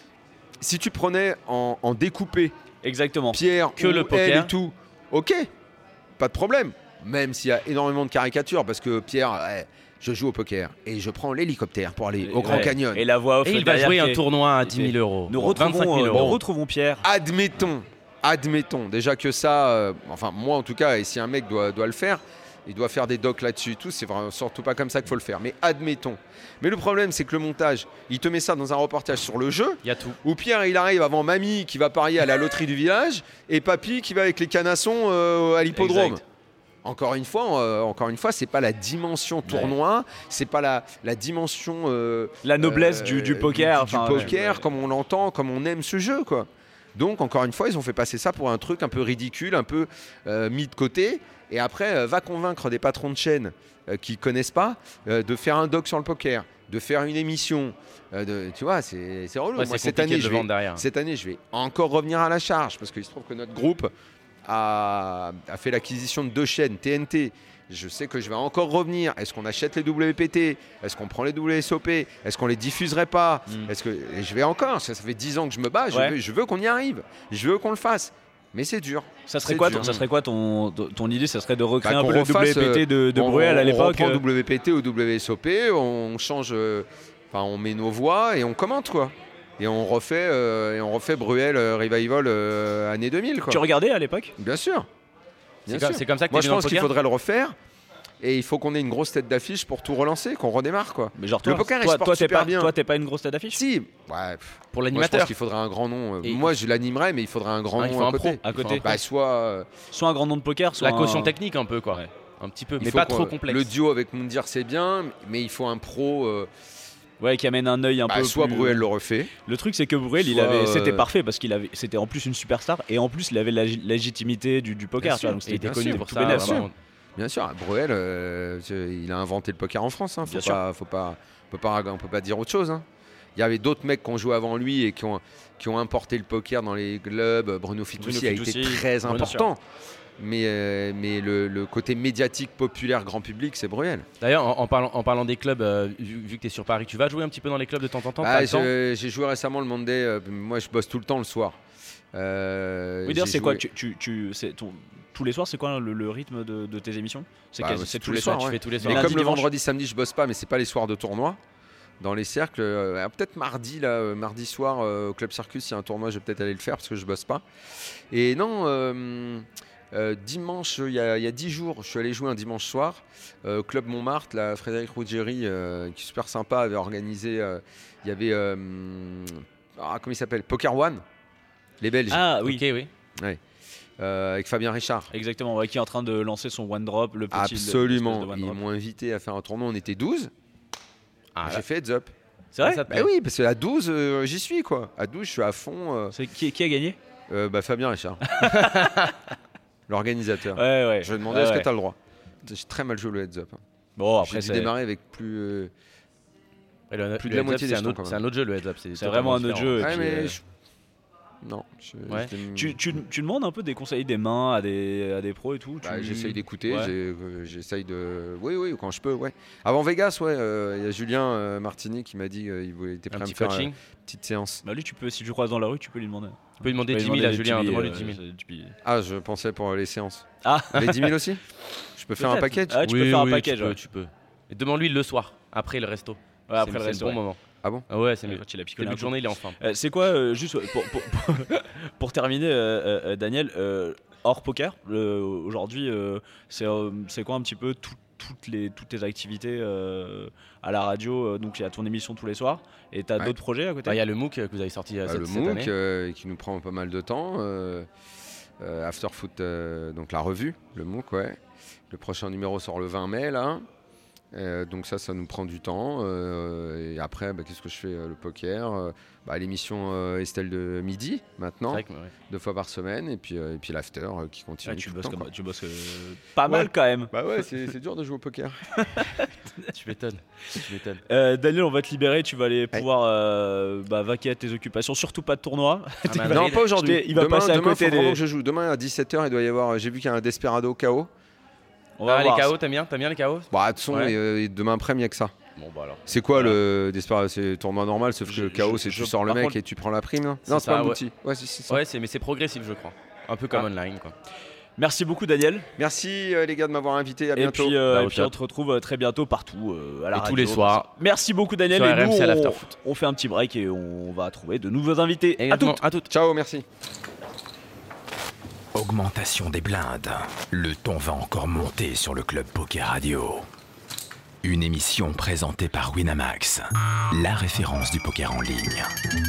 si tu prenais en, en découpé Exactement. Pierre Que ou le elle poker. et tout, ok, pas de problème. Même s'il y a énormément de caricatures, parce que Pierre, ouais, je joue au poker et je prends l'hélicoptère pour aller au Grand Ouais. Canyon. Et la voix off Et il va derrière jouer qui un est- tournoi à qui dix mille fait- euros. Nous vingt-cinq retrouvons, mille euh, euros. nous retrouvons Pierre. Admettons, admettons, déjà que ça, euh, enfin moi en tout cas, et si un mec doit, doit le faire, il doit faire des docs là-dessus et tout, c'est vraiment surtout pas comme ça qu'il faut le faire. Mais admettons. Mais le problème, c'est que le montage, il te met ça dans un reportage sur le jeu, Il y a tout. où Pierre, il arrive avant mamie qui va parier à la loterie du village, et papy qui va avec les canassons euh, à l'hippodrome. Exact. Encore une fois, euh, encore une fois, c'est pas la dimension tournoi, c'est pas la, la dimension euh, La noblesse euh, du, du poker. du, du enfin, poker, ouais. comme on l'entend, comme on aime ce jeu, quoi. Donc, encore une fois, ils ont fait passer ça pour un truc un peu ridicule, un peu euh, mis de côté. Et après, euh, va convaincre des patrons de chaîne euh, qui connaissent pas euh, de faire un doc sur le poker, de faire une émission. euh, de, tu vois, c'est c'est relou. Ouais, Moi, c'est cette compliqué année, de je le vais, vendre derrière. cette année, je vais encore revenir à la charge parce qu'il se trouve que notre groupe a, a fait l'acquisition de deux chaînes T N T. Je sais que je vais encore revenir. Est-ce qu'on achète les W P T? Est-ce qu'on prend les W S O P? Est-ce qu'on les diffuserait pas? Mm. Est-ce que et je vais encore? Ça, ça fait dix ans que je me bats. Je Ouais. veux, je veux qu'on y arrive. Je veux qu'on le fasse. Mais c'est dur. Ça serait C'est quoi, dur. ton, ça serait quoi ton, ton idée? Ça serait de recréer Bah, un qu'on peu le refasse, W P T de, de on, Bruel à on l'époque. reprend euh, W P T ou W S O P, on change, euh, enfin on met nos voix et on commente quoi. Et on refait, euh, et on refait Bruel euh, Revival euh, année deux mille quoi. Tu regardais à l'époque? Bien sûr. Bien C'est comme, sûr. c'est comme ça que Moi tu je es dans le pense qu'il poker. faudrait le refaire. Et il faut qu'on ait une grosse tête d'affiche pour tout relancer, qu'on redémarre quoi. Mais genre Le toi, poker, il toi, se porte toi, t'es super pas, bien. toi, t'es pas une grosse tête d'affiche? Si. Ouais. pff, Pour Moi je pense l'animateur. qu'il faudrait un grand nom. euh, Et- Moi je l'animerais, mais il faudrait un grand Ah, il nom faut à un côté. pro. À Il faut côté. un pro. Bah, soit. euh, Soit un grand nom de poker, soit La un- caution technique un peu quoi. Ouais. Un petit peu, il mais faut pas qu'on- trop complexe. Le duo avec Moundir c'est bien, mais il faut un pro. euh, Ouais, qui amène un œil un bah, peu soit plus- Bruel le refait. Le truc c'est que Bruel, il Soit, avait, c'était euh, parfait parce qu'il avait, c'était en plus une superstar et en plus il avait la lég- légitimité du, du poker. Bien tu vois, sûr, donc Et c'était il était bien connu sûr, pour tout ça. bénef. vraiment. Bien sûr, Bruel, euh, il a inventé le poker en France. Hein. Faut Bien sûr. pas, faut pas, on peut pas, on peut pas dire autre chose. Hein. Il y avait d'autres mecs qui ont joué avant lui et qui ont, qui ont importé le poker dans les clubs. Bruno Fitoussi Bruno a été Fitoussi, très bien important. Mais, euh, mais le, le côté médiatique, populaire, grand public, c'est Bruel. D'ailleurs, en, en parlant, en parlant des clubs, euh, vu, vu que tu es sur Paris, tu vas jouer un petit peu dans les clubs de temps en temps? Ah, t'as le temps je- j'ai joué récemment le Monday. euh, moi, je bosse tout le temps le soir. Euh, Oui, d'ailleurs, j'ai c'est quoi joué- tu, tu, tu- c'est ton- tous les soirs, c'est quoi le, le rythme de, de tes émissions? C'est Bah, quasi- c'est c'est tous tous les les soirs. soirs, Tu ouais. fais tous les Mais soirs. Lundi, comme le dimanche. vendredi, samedi, je bosse pas, mais c'est pas les soirs de tournoi. Dans les cercles, euh, ah, peut-être mardi, là, euh, mardi soir euh, au Club Circus, il y a un tournoi, je vais peut-être aller le faire parce que je bosse pas. Et non, euh, euh, dimanche, il y a il y a dix jours, je suis allé jouer un dimanche soir euh, au Club Montmartre. Là, Frédéric Ruggieri, euh, qui est super sympa, avait organisé. euh, Il y avait, euh, ah, comment il s'appelle, Poker One, les Belges, Ah oui, Ok, oui. euh, avec Fabien Richard. exactement. Ouais, qui est en train de lancer son one drop, le petit. Absolument. l'espèce de one Ils drop. m'ont invité à faire un tournoi. On était douze. Ah, J'ai là, fait heads up. C'est vrai? ça te Bah plaît. oui, parce qu'à douze, euh, j'y suis quoi. À douze, je suis à fond. euh, C'est qui, qui a gagné? euh, bah, Fabien Richard, l'organisateur. Ouais, ouais. Je lui ai demandé Ouais, est-ce ouais. que tu as le droit. J'ai très mal joué le heads up. Bon, J'ai après, dû c'est. démarrer avec plus. euh, Et le, plus le de la heads-up, moitié c'est des un jetons, autre- quand même. C'est un autre jeu, le heads-up. C'est C'est vraiment un totalement autre différent. jeu. et Ouais, puis, mais euh, je- non. je- Ouais. je- tu, tu, tu demandes un peu des conseils des mains à des, à des pros et tout. Bah, tu... j'essaye d'écouter, Ouais. j'ai- euh, j'essaye de. Oui, oui, quand je peux, ouais. Avant Vegas, ouais, euh, il y a Julien euh, Martini qui m'a dit qu'il voulait- il était prêt Un à me petit faire coaching. une petite séance. Bah lui, tu peux, si tu le croises dans la rue, tu peux lui demander. Tu peux lui demander Tu peux dix lui mille à demander Julien. dix mille, Demande-lui euh, dix mille. c'est- tu- Ah, je pensais pour les séances. Ah, Les dix mille aussi. Je peux faire un Peut-être. package. Ah, tu Oui, peux faire un oui, package. Tu peux, ouais. tu peux. Et demande-lui le soir, après le resto. Ouais, C'est- après le c'est resto, le bon ouais. moment. Ah bon? Ah ouais, c'est mieux. Quand il a picolé Début un de coup. journée, il est en forme. Euh, c'est quoi, euh, juste pour, pour, pour, pour terminer, euh, euh, Daniel, euh, hors poker, le- aujourd'hui, euh, c'est euh, c'est quoi un petit peu tout- toutes, les, toutes tes activités euh, à la radio? euh, Donc il y a ton émission tous les soirs, et tu as Ouais. d'autres projets à côté? Ah, Il y a le MOOC que vous avez sorti euh, Bah, cette, le cette MOOC année. euh, qui nous prend pas mal de temps. euh, euh, After Foot, euh, donc la revue, le MOOC, ouais. Le prochain numéro sort le vingt mai, là. Euh, donc ça, ça nous prend du temps. euh, et après, bah, qu'est-ce que je fais? euh, Le poker, euh, bah, l'émission euh, Estelle de midi, C'est maintenant, vrai que, ouais. deux fois par semaine. Et puis, euh, et puis l'after euh, qui continue. Ouais, tu, tout le bosses temps, comme- quoi. tu bosses euh, pas mal Ouais. quand même. Bah ouais, c'est c'est dur de jouer au poker. Tu m'étonnes. Tu m'étonnes. Euh, Daniel, on va te libérer, tu vas aller pouvoir euh, bah, vaquer à tes occupations, surtout pas de tournoi. Ah, bah, Non, Madrid. pas aujourd'hui. Je t'ai- il va Demain, passer à demain, côté faut vraiment des- que je joue. Demain à dix-sept heures, il doit y avoir. J'ai vu qu'il y a un Desperado K O. On va Ah, les voir. K O, t'aimes bien T'aimes bien les K O? Bah, de toute façon, Ouais. et, euh, et demain après, il n'y a que ça. Bon, bah alors. C'est quoi Voilà. le Desperado? C'est le tournoi normal, sauf Je- que le K O, je- c'est je- tu sors le par mec contre- et tu prends la prime. Non, C'est non c'est ça, pas un ouais. multi. Ouais, c'est c'est ça. Ouais, c'est- mais c'est progressif, je crois. Un peu comme Ah. online, quoi. Merci beaucoup, Daniel. Merci euh, les gars de m'avoir invité. À Et bientôt. puis, euh, Bah, et au puis top. on te retrouve euh, très bientôt partout euh, à la Et radio. tous les soirs. Merci beaucoup, Daniel. Sur Et R M C nous, à on, l'Afterfoot. on fait un petit break et on va trouver de nouveaux invités. À Exactement. toutes. À toutes. Ciao, merci. Augmentation des blindes. Le ton va encore monter sur le Club Poker Radio. Une émission présentée par Winamax, la référence du poker en ligne.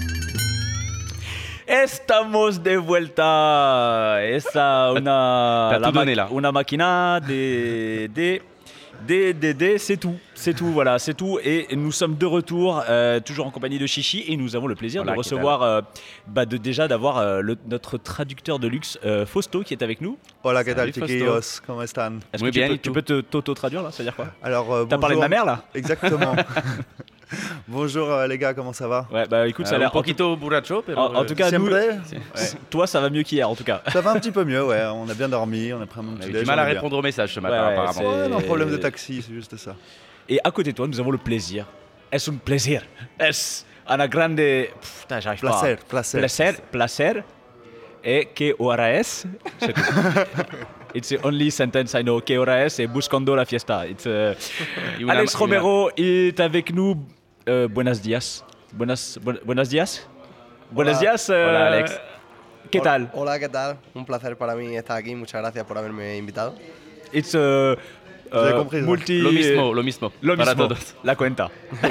Estamos de vuelta. Esa una T'as la tout donné, ma- là. Una máquina de de de de de c'est tout, c'est tout, voilà, c'est tout. Et nous sommes de retour, euh, toujours en compagnie de Chichi, et nous avons le plaisir Voilà, de ¿qué tal? recevoir, euh, bah, de déjà d'avoir euh, le- notre traducteur de luxe, euh, Fausto, qui est avec nous. Hola, ¿qué tal, Salut, Fausto. chiquillos? ¿Cómo están? Est-ce Muy que tu bien, peux, et tu tout peux te t'auto-traduire là, ça veut dire quoi? Alors, euh, T'as parlé de ma bonjour. mère là? Exactement. Bonjour euh, les gars, comment ça va? Ouais, bah écoute, ça a Euh, l'air. un poquito borracho, pero, En, en tout cas, nous, Siempre? toi, ça va mieux qu'hier, en tout cas. Ça va un petit peu mieux, ouais. On a bien dormi, on a pris un on petit a eu déj, du mal on à est bien. répondre aux messages ce Ouais, matin, ouais, apparemment. c'est- Ouais, non, problème de taxi, c'est juste ça. Et à côté de toi, nous avons le plaisir. Es un plaisir. Es una grande. Pff, putain, j'arrive pas. Placer, à- placer. Placer. Placer. Et que hora es? C'est tout. It's the only sentence I know. Que hora es? Et buscando la fiesta. It's, uh, Y una- Alex y una- Romero est avec nous. Euh, buenos días. Buenas, bu- buenos días. Buenos Hola. días. euh, Hola, Alex. ¿Qué tal? Hola, ¿qué tal? Un placer para mí estar aquí. Muchas gracias por haberme invitado. It's uh, avez uh, compris, ça. multi. Lo mismo, lo mismo. Lo Para mismo, todos. la cuenta.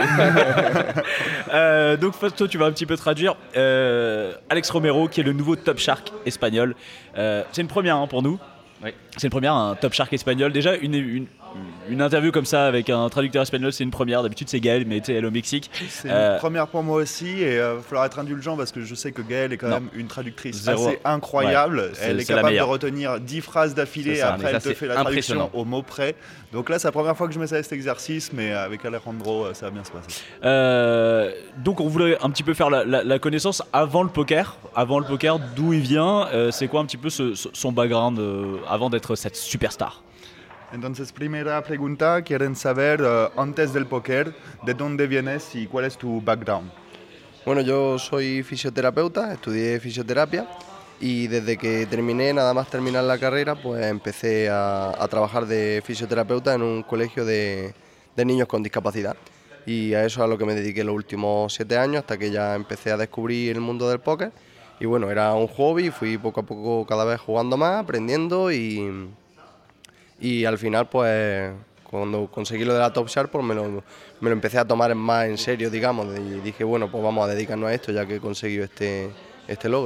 Euh, donc Fausto, tu vas un petit peu traduire. Euh, Alex Romero, qui est le nouveau Top Shark espagnol. Euh, c'est une première hein, pour nous. Oui. C'est une première, un Top Shark espagnol. Déjà, une, une, une interview comme ça avec un traducteur espagnol, c'est une première. D'habitude, c'est Gaël, mais tu sais, elle au Mexique. C'est Euh, une première pour moi aussi et il va falloir être indulgent parce que je sais que Gaëlle est quand Non. même une traductrice Zéro. assez incroyable. Ouais, c'est- elle est, c'est la capable de meilleure. retenir dix phrases d'affilée C'est et ça, après mais ça, elle te c'est fait la traduction impressionnant. au mot près. Donc là, c'est la première fois que je m'essaie à cet exercice, mais avec Alejandro, ça va bien se passer. Euh, donc, on voulait un petit peu faire la, la- la connaissance avant le poker. Avant le poker, d'où il vient. euh, c'est quoi un petit peu ce- ce- son background euh, avant d'être cette superstar? Entonces, primera pregunta, quieren saber eh, antes del póker, ¿de dónde vienes y cuál es tu background? Bueno, yo soy fisioterapeuta, estudié fisioterapia y desde que terminé, nada más terminar la carrera, pues empecé a, a trabajar de fisioterapeuta en un colegio de, de niños con discapacidad. Y a eso es a lo que me dediqué los últimos siete años hasta que ya empecé a descubrir el mundo del póker. Y bueno, era un hobby, fui poco a poco cada vez jugando más, aprendiendo y, y al final pues cuando conseguí lo de la Top Shark pues me lo, me lo empecé a tomar más en serio, digamos, y dije bueno, pues vamos a dedicarnos a esto ya que he conseguido este, este logro.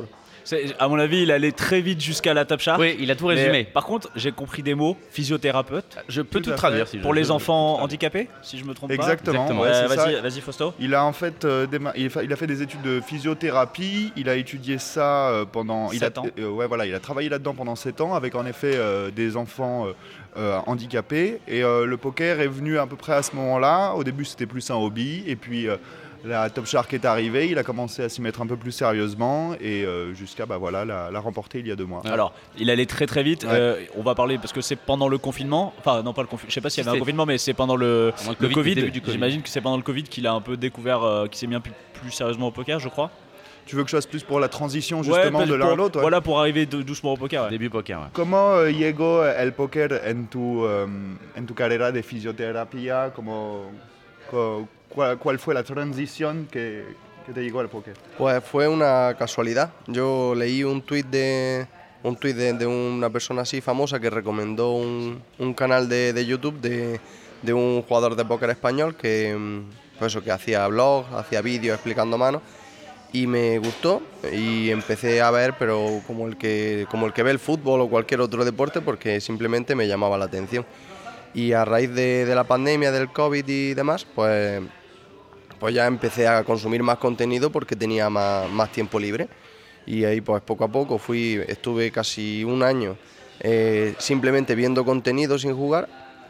C'est, à mon avis, il allait très vite jusqu'à la Top Shark. Oui, il a tout Mais, résumé. par contre, j'ai compris des mots. Physiothérapeute. Je peux Tout tout, à traduire fait. si je Pour veux. les enfants handicapés, si je me trompe Exactement. Exactement. pas. ouais, Euh, c'est vas-y, ça. vas-y, Fausto. Il a en fait euh, déma- il, fa- il a fait des études de physiothérapie. Il a étudié ça euh, pendant il a, Sept ans. euh, ouais, voilà, il a travaillé là-dedans pendant sept ans avec en effet euh, des enfants euh, euh, handicapés. Et euh, le poker est venu à peu près à ce moment-là. Au début, c'était plus un hobby. Et puis euh, la Top Shark est arrivée. Il a commencé à s'y mettre un peu plus sérieusement et euh, jusqu'à bah voilà la, la remporter il y a deux mois. Alors, il allait très très vite. Ouais. Euh, on va parler parce que c'est pendant le confinement. Enfin, non, pas le confinement. Je sais pas s'il y avait un C'était- confinement, mais c'est pendant le, Pendant le le Covid, Covid. le début du Covid. J'imagine que c'est pendant le Covid qu'il a un peu découvert, euh, qu'il s'est mis un peu plus sérieusement au poker, je crois. Tu veux que je fasse plus pour la transition justement Ouais, de l'un pour- à l'autre ouais. Voilà, pour arriver de- doucement au poker. ouais. Début poker, ouais. ¿Cómo eh, llegó el póker en tu, em, en tu carrera de fisioterapia? ¿Cómo, cu- cuál, cuál fue la transición que, que te llegó al póker? Pues fue una casualidad. Yo leí un tuit de un tuit de, de una persona así famosa que recomendó un, un canal de, de YouTube de, de un jugador de póker español que, mm, pues eso, que hacía blogs, hacía vídeos explicando manos y me gustó y empecé a ver, pero como el que como el que ve el fútbol o cualquier otro deporte, porque simplemente me llamaba la atención. Y a raíz de, de la pandemia, del COVID y demás, pues pues ya empecé a consumir más contenido porque tenía más, más tiempo libre y ahí pues poco a poco fui, estuve casi un año eh, simplemente viendo contenido sin jugar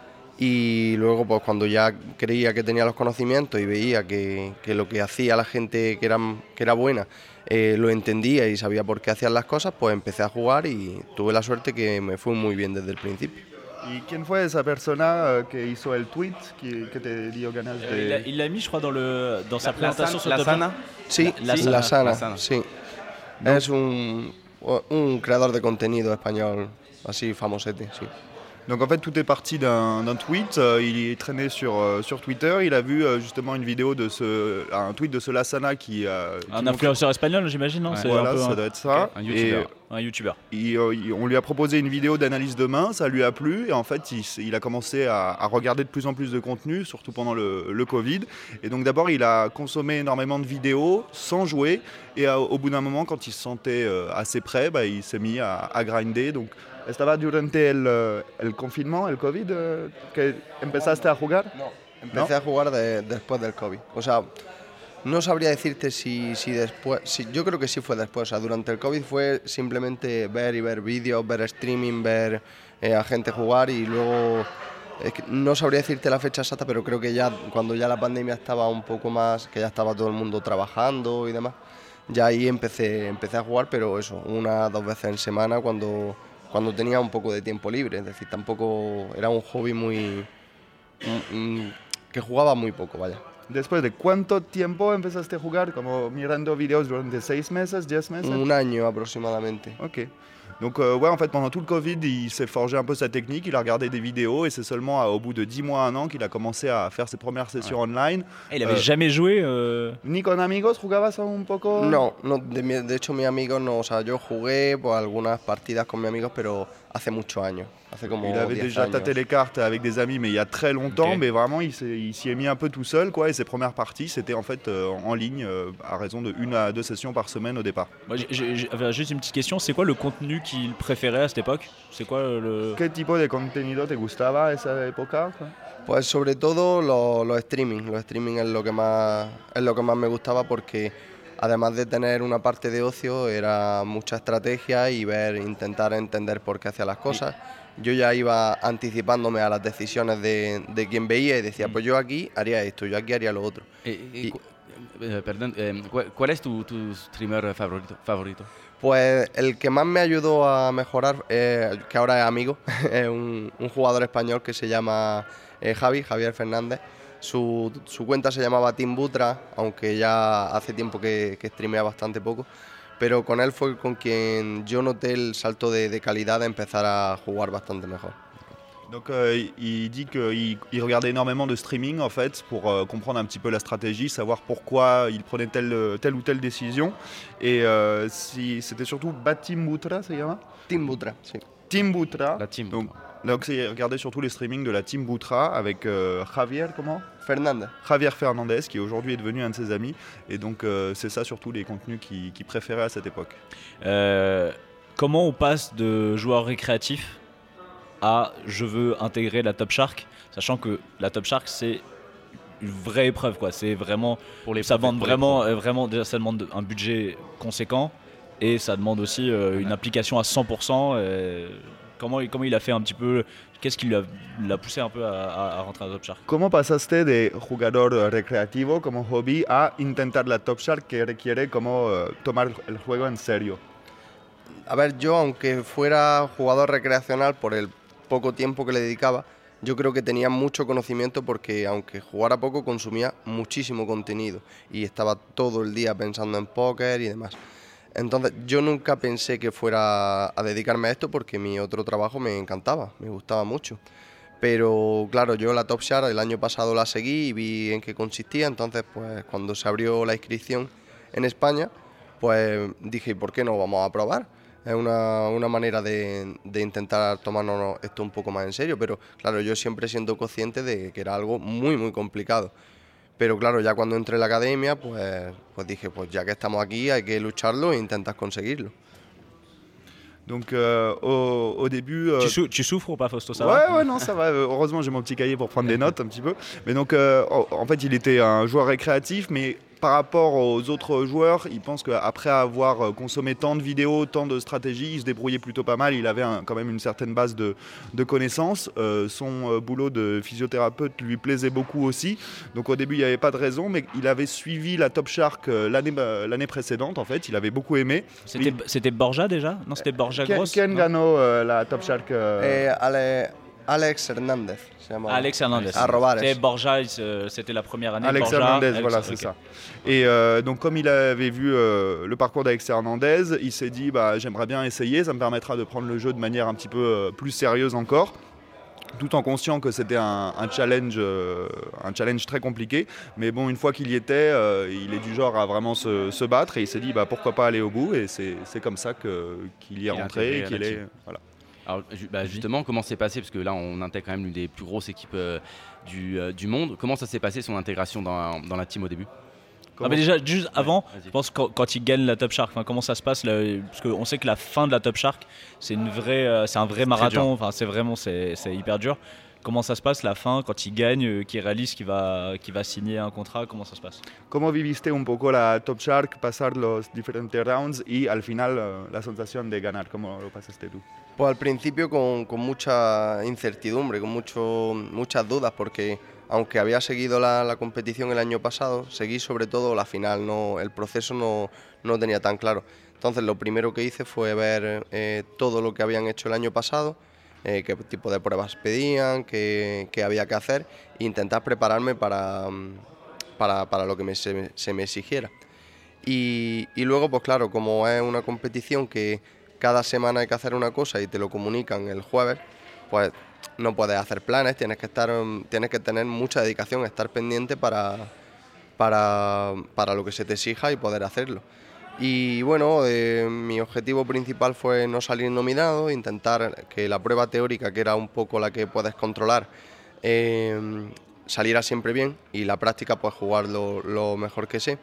y luego pues cuando ya creía que tenía los conocimientos y veía que, que lo que hacía la gente que era, que era buena eh, lo entendía y sabía por qué hacían las cosas, pues empecé a jugar y tuve la suerte que me fue muy bien desde el principio. ¿Y quién fue esa persona eh, que hizo el tweet que, que te dio ganas Euh, il, a, de...? il l'a mis, je crois, dans, le, dans sa La, présentation Sana- sur la Top Sana. Sí, La la, Sana. Sana, La Sana. sí. Es un, un creador de contenido español así famosete, sí. Donc en fait tout est parti d'un d'un tweet, euh, il est traîné sur, euh, sur Twitter, il a vu euh, justement une vidéo de ce, un tweet de ce Lassana qui... euh, qui Un montrait- influenceur espagnol, j'imagine, non Ouais. C'est Voilà, un peu ça un, doit être ça. Un Et, youtubeur. un youtubeur. Il, euh, il- on lui a proposé une vidéo d'analyse de main, ça lui a plu et en fait il, s- il a commencé à, à regarder de plus en plus de contenu, surtout pendant le, le Covid. Et donc d'abord il a consommé énormément de vidéos sans jouer et euh, au bout d'un moment quand il se sentait euh, assez prêt, bah, il s'est mis à, à grinder. Donc estaba durante el, euh, el confinement, el Covid, euh, que empezaste a jugar? No, empecé ¿No? a jugar de- después del COVID. O sea, no sabría decirte si, si después, si, yo creo que sí fue después. O sea, durante el COVID fue simplemente ver y ver vídeos, ver streaming, ver eh, a gente jugar y luego... es que no sabría decirte la fecha exacta, pero creo que ya cuando ya la pandemia estaba un poco más, que ya estaba todo el mundo trabajando y demás, ya ahí empecé, empecé a jugar, pero eso, una dos veces en semana cuando, cuando tenía un poco de tiempo libre. Es decir, tampoco era un hobby muy... mm, mm, que jugaba muy poco, vaya. Después de cuánto tiempo empezaste a jugar, como mirando videos durante seis meses, diez meses? Un año aproximadamente. Ok. Donc euh, ouais, en fait, pendant tout le Covid, il s'est forgé un peu sa technique, il a regardé des vidéos et c'est seulement euh, au bout de dix mois, un an qu'il a commencé à faire ses premières sessions online. Et il avait Euh, jamais joué. euh, Ni con amigos jugabas un poco? No, no de, mi- de hecho mis amigos no, o sea, yo jugué pues, algunas partidas con mis amigos, pero hace muchos años, hace como Il avait diez déjà años. tâté les cartes avec des amis, mais il y a très longtemps, Ok. mais vraiment, il s'est- il s'y est mis un peu tout seul, quoi. Et ses premières parties, c'était en fait euh, en ligne, euh, à raison de une à deux sessions par semaine au départ. moi, j'ai- j'ai- J'avais juste une petite question. C'est quoi le contenu qu'il préférait à cette époque? C'est quoi le. ¿Qué tipo de contenido te gustaba a esa época? Pues sobre todo los, los streaming, los streaming es lo que más es lo que más me gustaba porque además de tener una parte de ocio era mucha estrategia y ver, intentar entender por qué hacía las cosas. Yo ya iba anticipándome a las decisiones de, de quien veía y decía, pues yo aquí haría esto, yo aquí haría lo otro. Eh, eh, Y- cu- eh, perdón, eh, ¿cuál, cuál es tu, tu streamer favorito? favorito? Pues el que más me ayudó a mejorar, eh, que ahora es amigo, es un, un jugador español que se llama eh, Javi, Javier Fernández. Su, su cuenta se llamaba Team Butra, aunque ya hace tiempo que, que streamea bastante poco. Pero con él fue con quien yo noté el salto de, de calidad de empezar a jugar bastante mejor. Donc euh, il dit qu'il il regardait énormément de streaming en fait pour euh, comprendre un petit peu la stratégie, savoir pourquoi il prenait telle, telle ou telle décision. Et euh, si, c'était surtout Batim Butra, ça y est, Team Butra, sí. Team Butra. La team. Donc Donc il regardait surtout les streamings de la team Boutra avec euh, Javier, comment Fernanda. Javier Fernandez, qui aujourd'hui est devenu un de ses amis. Et donc euh, c'est ça surtout les contenus qu'il, qu'il préférait à cette époque. Euh, comment on passe de joueur récréatif à je veux intégrer la Top Shark, sachant que la Top Shark c'est une vraie épreuve, quoi. C'est vraiment Pour les ça pros, demande pour les vraiment, pros. euh, vraiment déjà ça demande un budget conséquent et ça demande aussi euh, une implication à cent pour cent. euh, comment, comment il a fait un petit peu, qu'est-ce qui l'a, l'a poussé un peu à, à, à rentrer à la Top Shark? ¿Cómo pasaste de jugador recreativo como hobby a intentar la Top Shark que requiere como uh, tomar el juego en serio? A ver, yo aunque fuera jugador recreacional por el poco tiempo que le dedicaba, yo creo que tenía mucho conocimiento porque aunque jugara poco consumía muchísimo contenido y estaba todo el día pensando en póker y demás. Entonces yo nunca pensé que fuera a dedicarme a esto porque mi otro trabajo me encantaba, me gustaba mucho. Pero claro, yo la Top Shark el año pasado la seguí y vi en qué consistía, entonces pues cuando se abrió la inscripción en España, pues dije, ¿por qué no vamos a probar? Es una, una manera de, de intentar tomarnos esto un poco más en serio, pero claro, yo siempre siendo consciente de que era algo muy muy complicado. Pero claro, ya cuando entré en la academia, pues, pues dije, pues ya que estamos aquí hay que lucharlo e intentar conseguirlo. Donc euh, au, au début... euh, Tu, sou- tu souffres ou pas, Fausto, ça ouais, va ouais, non, ça va. Heureusement, j'ai mon petit cahier pour prendre des notes un petit peu. Mais donc, euh, en fait, il était un joueur récréatif, mais par rapport aux autres joueurs, il pense qu'après avoir consommé tant de vidéos, tant de stratégies, il se débrouillait plutôt pas mal. Il avait un, quand même une certaine base de, de connaissances. Euh, son euh, boulot de physiothérapeute lui plaisait beaucoup aussi. Donc au début, il n'y avait pas de raison, mais il avait suivi la Top Shark euh, l'année, euh, l'année précédente, en fait. Il avait beaucoup aimé. C'était, c'était Borja déjà? Non, c'était Borja Ken, Gross. Ken non Gano, euh, la Top Shark. euh, Eh, Ale- Alex Hernández se llama. Alex Hernandez. Arrobares. C'était Borja, euh, c'était la première année. Alex Borja, Hernandez, Alex- voilà, c'est ok. ça. Et euh, donc, comme il avait vu euh, le parcours d'Alex Hernandez, il s'est dit bah, j'aimerais bien essayer, ça me permettra de prendre le jeu de manière un petit peu euh, plus sérieuse encore. Tout en conscient que c'était un, un, challenge, euh, un challenge très compliqué. Mais bon, une fois qu'il y était, euh, il est du genre à vraiment se, se battre et il s'est dit bah, pourquoi pas aller au bout. Et c'est, c'est comme ça que, qu'il y est Il a rentré et intégré qu'il la est. team. Voilà. Alors ju- bah, justement, comment c'est passé? Parce que là, on intègre quand même l'une des plus grosses équipes euh, du, euh, du monde. Comment ça s'est passé son intégration dans, dans la team au début? Ah bah déjà, juste avant, Vas-y. je pense que quand, quand il gagne la Top Shark, enfin, comment ça se passe là, parce qu'on sait que la fin de la Top Shark, c'est une vraie, euh, c'est un vrai dur. marathon. Enfin, c'est vraiment, c'est, c'est hyper dur. Comment ça se passe la fin quand il gagne, euh, qu'il réalise qu'il va, qu'il va signer un contrat? Comment ça se passe? ¿Cómo viviste un poco la Top Shark, pasar los diferentes rounds y al final uh, la sensación de ganar? ¿Cómo lo pasaste tú? Pues al principio con, con mucha incertidumbre, con mucho, muchas dudas, porque aunque había seguido la, la competición el año pasado, seguí sobre todo la final, no, el proceso no, no tenía tan claro. Entonces lo primero que hice fue ver eh, todo lo que habían hecho el año pasado, eh, qué tipo de pruebas pedían, qué, qué había que hacer, e intentar prepararme para, para, para lo que me, se, se me exigiera. Y, y luego, pues claro, como es una competición que cada semana hay que hacer una cosa y te lo comunican el jueves, pues no puedes hacer planes, tienes que estar, tienes que tener mucha dedicación, estar pendiente para, para, para lo que se te exija y poder hacerlo. Y bueno, eh, mi objetivo principal fue no salir nominado, intentar que la prueba teórica, que era un poco la que puedes controlar, eh, saliera siempre bien, y la práctica pues jugar lo, lo mejor que sé.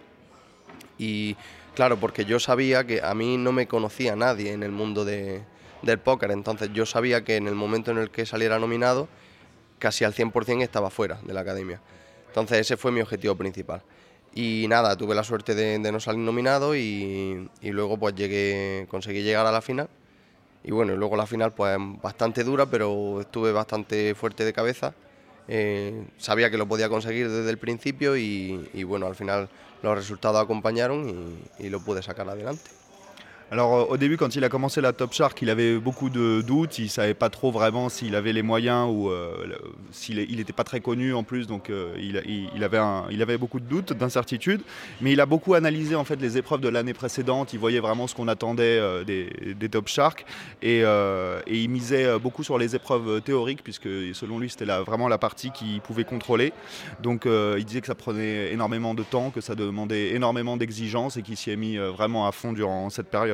Y claro, porque yo sabía que a mí no me conocía nadie en el mundo de, del póker, entonces yo sabía que en el momento en el que saliera nominado, casi al cien por ciento estaba fuera de la academia. Entonces ese fue mi objetivo principal. Y nada, tuve la suerte de, de no salir nominado y, y luego pues llegué, conseguí llegar a la final. Y bueno, y luego la final pues bastante dura, pero estuve bastante fuerte de cabeza. Eh, sabía que lo podía conseguir desde el principio y, y bueno, al final los resultados acompañaron y, y lo pude sacar adelante. Alors au début, quand il a commencé la Top Shark, il avait beaucoup de doutes, il savait pas trop vraiment s'il avait les moyens ou euh, s'il il était pas très connu en plus, donc euh, il, il, il, avait un, il avait beaucoup de doutes, d'incertitudes, mais il a beaucoup analysé en fait les épreuves de l'année précédente, il voyait vraiment ce qu'on attendait euh, des, des Top Shark et, euh, et il misait beaucoup sur les épreuves théoriques puisque selon lui c'était la, vraiment la partie qu'il pouvait contrôler, donc euh, il disait que ça prenait énormément de temps, que ça demandait énormément d'exigences et qu'il s'y est mis euh, vraiment à fond durant cette période.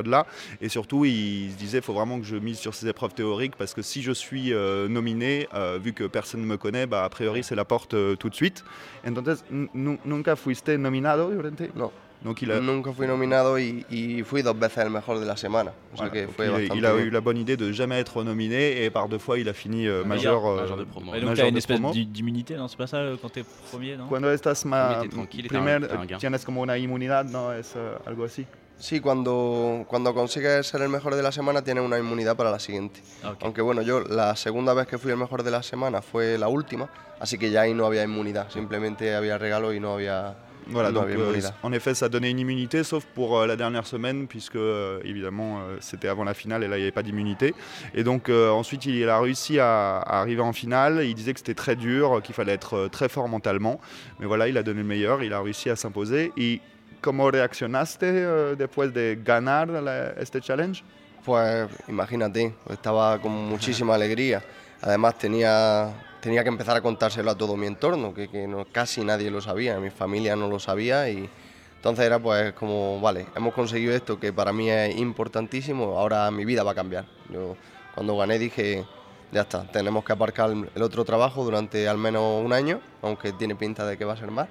période-là. Et surtout, il se disait, il faut vraiment que je mise sur ces épreuves théoriques parce que si je suis euh, nominé, euh, vu que personne ne me connaît, bah, a priori, c'est la porte euh, tout de suite. Entonces, n- nunca fuiste nominado, Llorente? No. Donc il a, Nunca fui nominado y, y fui dos veces el mejor de la semana. O sea voilà, que donc fue il, bastante il a bien. eu la bonne idée de jamais être nominé et par deux fois, il a fini euh, major, euh, major de promo. Et donc, major t'as une de espèce promo. d'i- d'immunité, non? C'est pas ça euh, quand t'es premier, non? Cuando estás ma, Vete tranquilo y te primer, dan- te dan gain. tienes como una inmunidad, ¿no? Es uh, algo así. Sí, cuando, cuando consigues ser el mejor de la semana tienes una inmunidad para la siguiente. Ah, ok. Aunque bueno, yo la segunda vez que fui el mejor de la semana fue la última, así que ya ahí no había inmunidad, simplemente había regalo y no había, Voilà, no donc había euh, inmunidad. en effet, ça donnait une immunité, sauf pour euh, la dernière semaine, puisque euh, évidemment euh, c'était avant la finale et là il n'y avait pas d'immunité. Et donc euh, ensuite il a réussi à, à arriver en finale. Il disait que c'était très dur, qu'il fallait être euh, très fort mentalement. Mais voilà, il a donné le meilleur, il a réussi à s'imposer. Et comment reaccionaste euh, después de ganar la, este challenge? Pues imagínate, estaba con muchísima alegría. Además tenía, tenía que empezar a contárselo a todo mi entorno, que, que no, casi nadie lo sabía, mi familia no lo sabía y entonces era pues como, vale, hemos conseguido esto que para mí es importantísimo, ahora mi vida va a cambiar. Yo cuando gané dije, ya está, tenemos que aparcar el otro trabajo durante al menos un año, aunque tiene pinta de que va a ser más,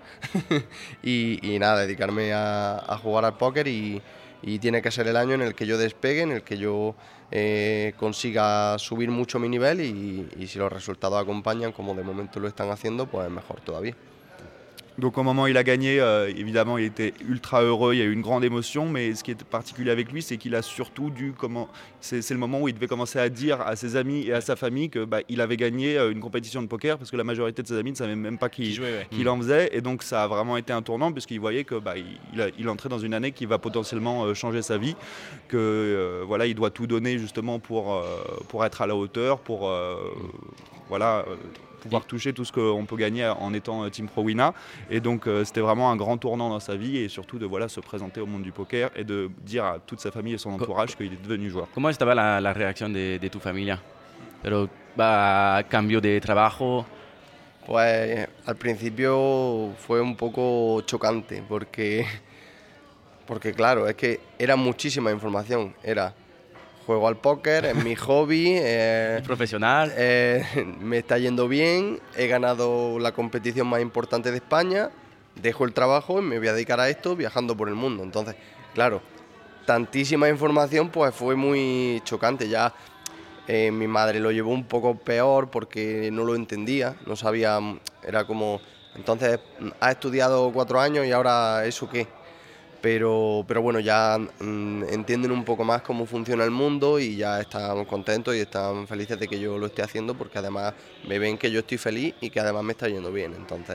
y, y nada, dedicarme a, a jugar al póker y, y tiene que ser el año en el que yo despegue, en el que yo eh, consiga subir mucho mi nivel y, y si los resultados acompañan, como de momento lo están haciendo, pues mejor todavía. Donc au moment où il a gagné, euh, évidemment, il était ultra heureux, il y a eu une grande émotion, mais ce qui est particulier avec lui, c'est qu'il a surtout dû, comment, c'est, c'est le moment où il devait commencer à dire à ses amis et à sa famille que bah, il avait gagné euh, une compétition de poker, parce que la majorité de ses amis ne savaient même pas qu'il, Qui jouait, ouais. qu'il en faisait, et donc ça a vraiment été un tournant, puisqu'il voyait que bah, il, il, a, il entrait dans une année qui va potentiellement euh, changer sa vie, que euh, voilà, il doit tout donner justement pour, euh, pour être à la hauteur, pour euh, voilà. Euh, pouvoir toucher tout ce qu'on peut gagner en étant Team Pro Wina. Et donc euh, c'était vraiment un grand tournant dans sa vie et surtout de voilà, se présenter au monde du poker et de dire à toute sa famille et son entourage qu'il est devenu joueur. ¿Cómo estaba la, la reacción de, de tu familia? Pero va a cambio de trabajo. Pues al principio fue un poco chocante porque, porque claro, es que era muchísima información, era juego al póker, es mi hobby, eh, Es profesional. eh, me está yendo bien, he ganado la competición más importante de España, dejo el trabajo y me voy a dedicar a esto viajando por el mundo. Entonces, claro, tantísima información pues fue muy chocante. Ya eh, mi madre lo llevó un poco peor porque no lo entendía, no sabía, era como, entonces has estudiado cuatro años y ahora eso qué. Pero, pero bueno, ya mmm, entienden un poco más cómo funciona el mundo y ya están contentos y están felices de que yo lo esté haciendo porque además me ven que yo estoy feliz y que además me está yendo bien, entonces.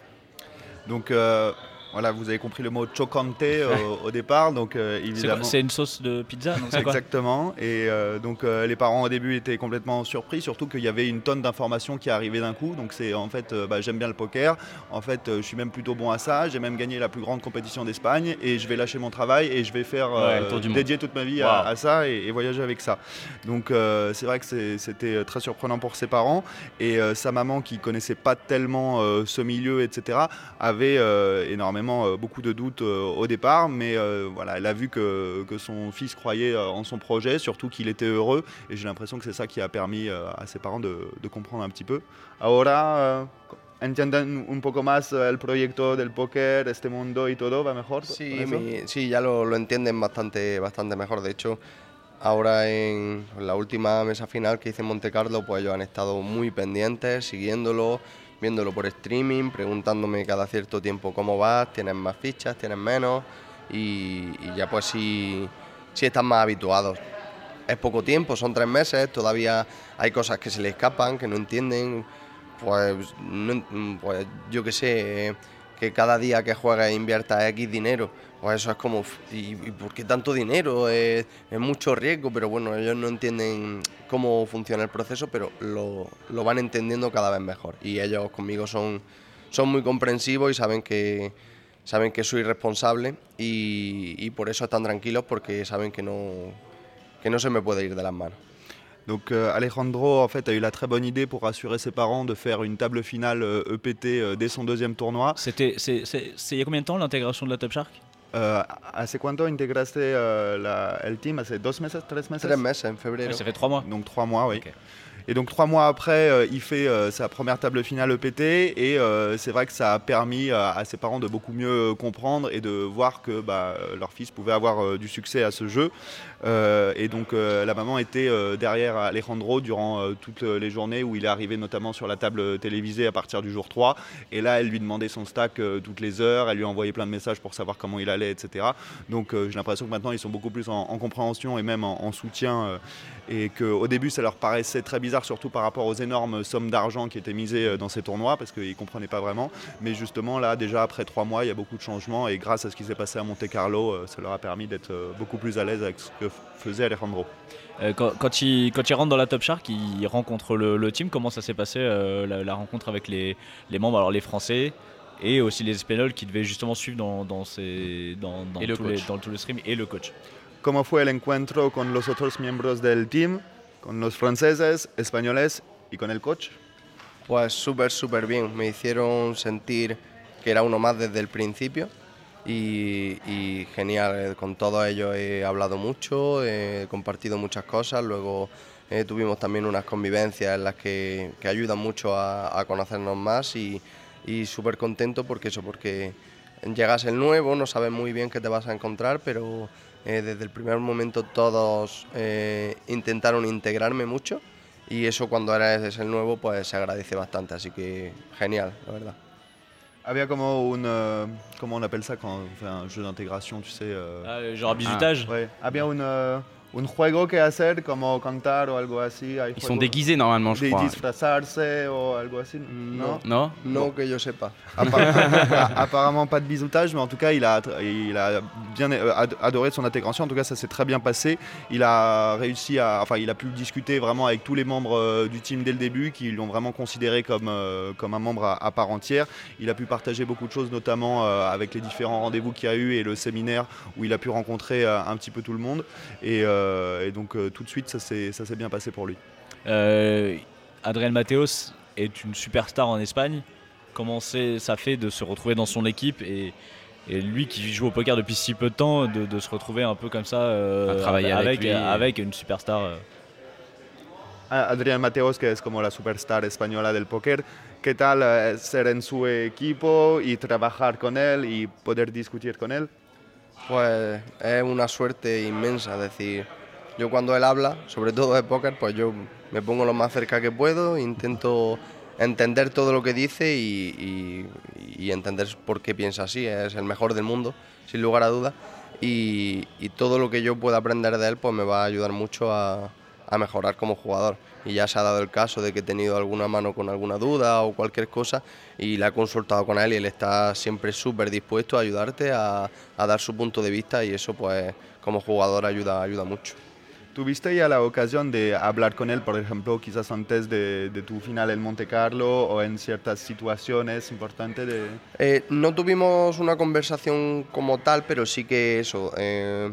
Donc euh, voilà, vous avez compris le mot chocante au, au départ, donc euh, C'est, évidemment. quoi, c'est une sauce de pizza, non? C'est quoi? Exactement. Et euh, donc euh, les parents au début étaient complètement surpris, surtout qu'il y avait une tonne d'informations qui arrivaient d'un coup. Donc c'est en fait, euh, bah, j'aime bien le poker. En fait, euh, je suis même plutôt bon à ça. J'ai même gagné la plus grande compétition d'Espagne et je vais lâcher mon travail et je vais faire euh, Ouais, le tour du monde. dédier toute ma vie Wow. à, à ça et, et voyager avec ça. Donc euh, c'est vrai que c'est, c'était très surprenant pour ses parents et euh, sa maman qui connaissait pas tellement euh, ce milieu, et cetera, avait euh, énormément euh, beaucoup de doutes euh, au départ, mais euh, voilà, elle a vu que, que son fils croyait euh, en son projet, surtout qu'il était heureux, et j'ai l'impression que c'est ça qui a permis euh, à ses parents de, de comprendre un petit peu. Ahora, uh, ¿entienden un poco más el proyecto del póker, este mundo y todo? ¿Va mejor? Sí, con eso? mi- sí, ya lo, lo entienden bastante, bastante mejor. De hecho, ahora en la última mesa final que hice en Monte Carlo, pues ellos han estado muy pendientes, siguiéndolo, viéndolo por streaming, preguntándome cada cierto tiempo cómo vas, tienes más fichas, tienes menos, y, y ya pues sí, sí están más habituados. Es poco tiempo, son tres meses, todavía hay cosas que se les escapan, que no entienden, pues, no- pues yo qué sé, eh, que cada día que juegas inviertas X dinero, pues eso es como, ¿y, y por qué tanto dinero? Es, es mucho riesgo, pero bueno, ellos no entienden cómo funciona el proceso, pero lo, lo van entendiendo cada vez mejor. Y ellos conmigo son, son muy comprensivos y saben que, saben que soy responsable y, y por eso están tranquilos, porque saben que no, que no se me puede ir de las manos. Donc euh, Alejandro en fait a eu la très bonne idée pour rassurer ses parents de faire une table finale euh, E P T euh, dès son deuxième tournoi. C'était, c'est, c'est, c'est il y a combien de temps l'intégration de la Top Shark? Uh, ¿Hace cuánto integraste uh, la, el team? ¿Hace dos meses, tres meses? Tres meses, en febrero. Ouais, ça fait trois mois. Donc trois mois, oui. Ok. Et donc trois mois après, euh, il fait euh, sa première table finale E P T et euh, c'est vrai que ça a permis à, à ses parents de beaucoup mieux comprendre et de voir que bah, leur fils pouvait avoir euh, du succès à ce jeu. Euh, et donc euh, la maman était euh, derrière Alejandro durant euh, toutes les journées où il est arrivé notamment sur la table télévisée à partir du jour trois. Et là, elle lui demandait son stack euh, toutes les heures, elle lui envoyait plein de messages pour savoir comment il allait, et cetera. Donc euh, j'ai l'impression que maintenant ils sont beaucoup plus en, en compréhension et même en, en soutien. Euh, et qu'au début ça leur paraissait très bizarre, surtout par rapport aux énormes sommes d'argent qui étaient misées dans ces tournois parce qu'ils ne comprenaient pas vraiment. Mais justement là, déjà après trois mois, il y a beaucoup de changements et grâce à ce qui s'est passé à Monte Carlo, ça leur a permis d'être beaucoup plus à l'aise avec ce que faisait Alejandro. Euh, quand, quand, il, quand il rentre dans la Top Shark, il rencontre le, le team. Comment ça s'est passé euh, la, la rencontre avec les, les membres, alors les Français et aussi les Espagnols qui devaient justement suivre dans, dans, ces, dans, dans, tous, les, dans tous les streams et le coach. ¿Cómo fue el encuentro con los otros miembros del team, con los franceses, españoles y con el coach? Pues súper, súper bien. Me hicieron sentir que era uno más desde el principio y, y genial. Con todos ellos he hablado mucho, he compartido muchas cosas. Luego eh, tuvimos también unas convivencias en las que, que ayudan mucho a, a conocernos más y, y súper contento porque eso, porque llegas el nuevo, no sabes muy bien qué te vas a encontrar, pero eh, desde el primer momento todos eh, intentaron integrarme mucho y eso cuando eres el nuevo pues se agradece bastante, así que genial, la verdad. Había como un, uh, comment on appelle ça quand on fait un jeu d'intégration, tu sais uh... ah, genre bisutage. Ah, ouais. Había un, uh, un juego que hacer, como cantar o algo así. Hay Ils sont déguisés normalement, je de crois. disfrazarse o algo así. No, non, no bon. Que yo sepa. Apparemment pas de bisutage, mais en tout cas il a, il a bien adoré son intégration. En tout cas ça s'est très bien passé. Il a réussi à, enfin il a pu discuter vraiment avec tous les membres du team dès le début, qui l'ont vraiment considéré comme euh, comme un membre à, à part entière. Il a pu partager beaucoup de choses, notamment euh, avec les différents rendez-vous qu'il y a eu et le séminaire où il a pu rencontrer euh, un petit peu tout le monde. Et, euh, et donc euh, tout de suite ça s'est ça s'est bien passé pour lui. Euh, Adrián Mateos est une superstar en Espagne. Comment ça fait de se retrouver dans son équipe et, et lui qui joue au poker depuis si peu de temps, de, de se retrouver un peu comme ça euh, travailler avec, avec, lui, avec une superstar euh. Adrián Mateos, que es como la superstar española del póker, ¿qué tal eh, ser en su equipo y trabajar con él y poder discutir con él? Pues es una suerte inmensa, es decir, yo cuando él habla, sobre todo de póker, pues yo me pongo lo más cerca que puedo, intento entender todo lo que dice y, y, y entender por qué piensa así. Es el mejor del mundo, sin lugar a dudas, y, y todo lo que yo pueda aprender de él pues me va a ayudar mucho a, a mejorar como jugador. Y ya se ha dado el caso de que he tenido alguna mano con alguna duda o cualquier cosa y la he consultado con él y él está siempre súper dispuesto a ayudarte, a, a dar su punto de vista y eso pues como jugador ayuda, ayuda mucho. ¿Tuviste ya la ocasión de hablar con él, por ejemplo, quizás antes de, de tu final en Monte Carlo o en ciertas situaciones importantes? De... Eh, no tuvimos una conversación como tal, pero sí que eso, eh,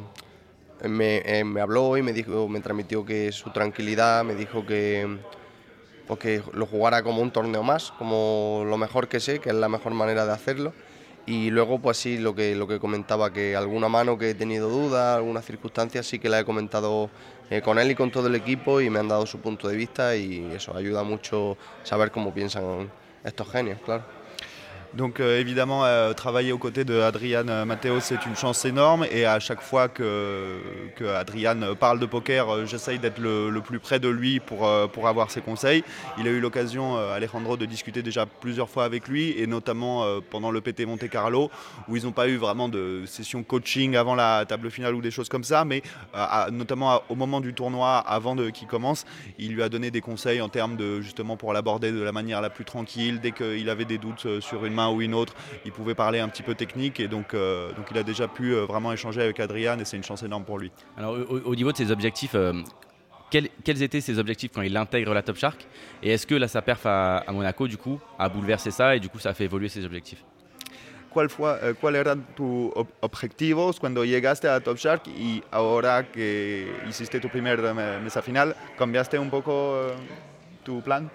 me, eh, me habló y me dijo, me transmitió que su tranquilidad, me dijo que, pues que lo jugara como un torneo más, como lo mejor que sé, que es la mejor manera de hacerlo. Y luego, pues sí, lo que, lo que comentaba, que alguna mano que he tenido dudas, algunas circunstancias, sí que la he comentado eh, con él y con todo el equipo y me han dado su punto de vista y eso ayuda mucho saber cómo piensan estos genios, claro. Donc euh, évidemment, euh, travailler aux côtés de Adrián Mateos, c'est une chance énorme et à chaque fois que, que Adrián parle de poker, euh, j'essaye d'être le, le plus près de lui pour, euh, pour avoir ses conseils. Il a eu l'occasion, euh, Alejandro, de discuter déjà plusieurs fois avec lui et notamment euh, pendant le P T Monte Carlo où ils n'ont pas eu vraiment de session coaching avant la table finale ou des choses comme ça, mais euh, à, notamment à, au moment du tournoi, avant de, qu'il commence, il lui a donné des conseils en termes de justement pour l'aborder de la manière la plus tranquille. Dès qu'il avait des doutes sur une main ou une autre, il pouvait parler un petit peu technique et donc, euh, donc il a déjà pu euh, vraiment échanger avec Adrián et c'est une chance énorme pour lui. Alors au, au niveau de ses objectifs, euh, quels, quels étaient ses objectifs quand il intègre la Top Shark et est-ce que là sa perf à, à Monaco du coup a bouleversé ça et du coup ça a fait évoluer ses objectifs? ¿Cuál fue, eh, ¿Cuál eran tus ob- objetivos cuando llegaste a Top Shark y ahora que hiciste tu primer mesa final, cambiaste un poco eh, tu plan?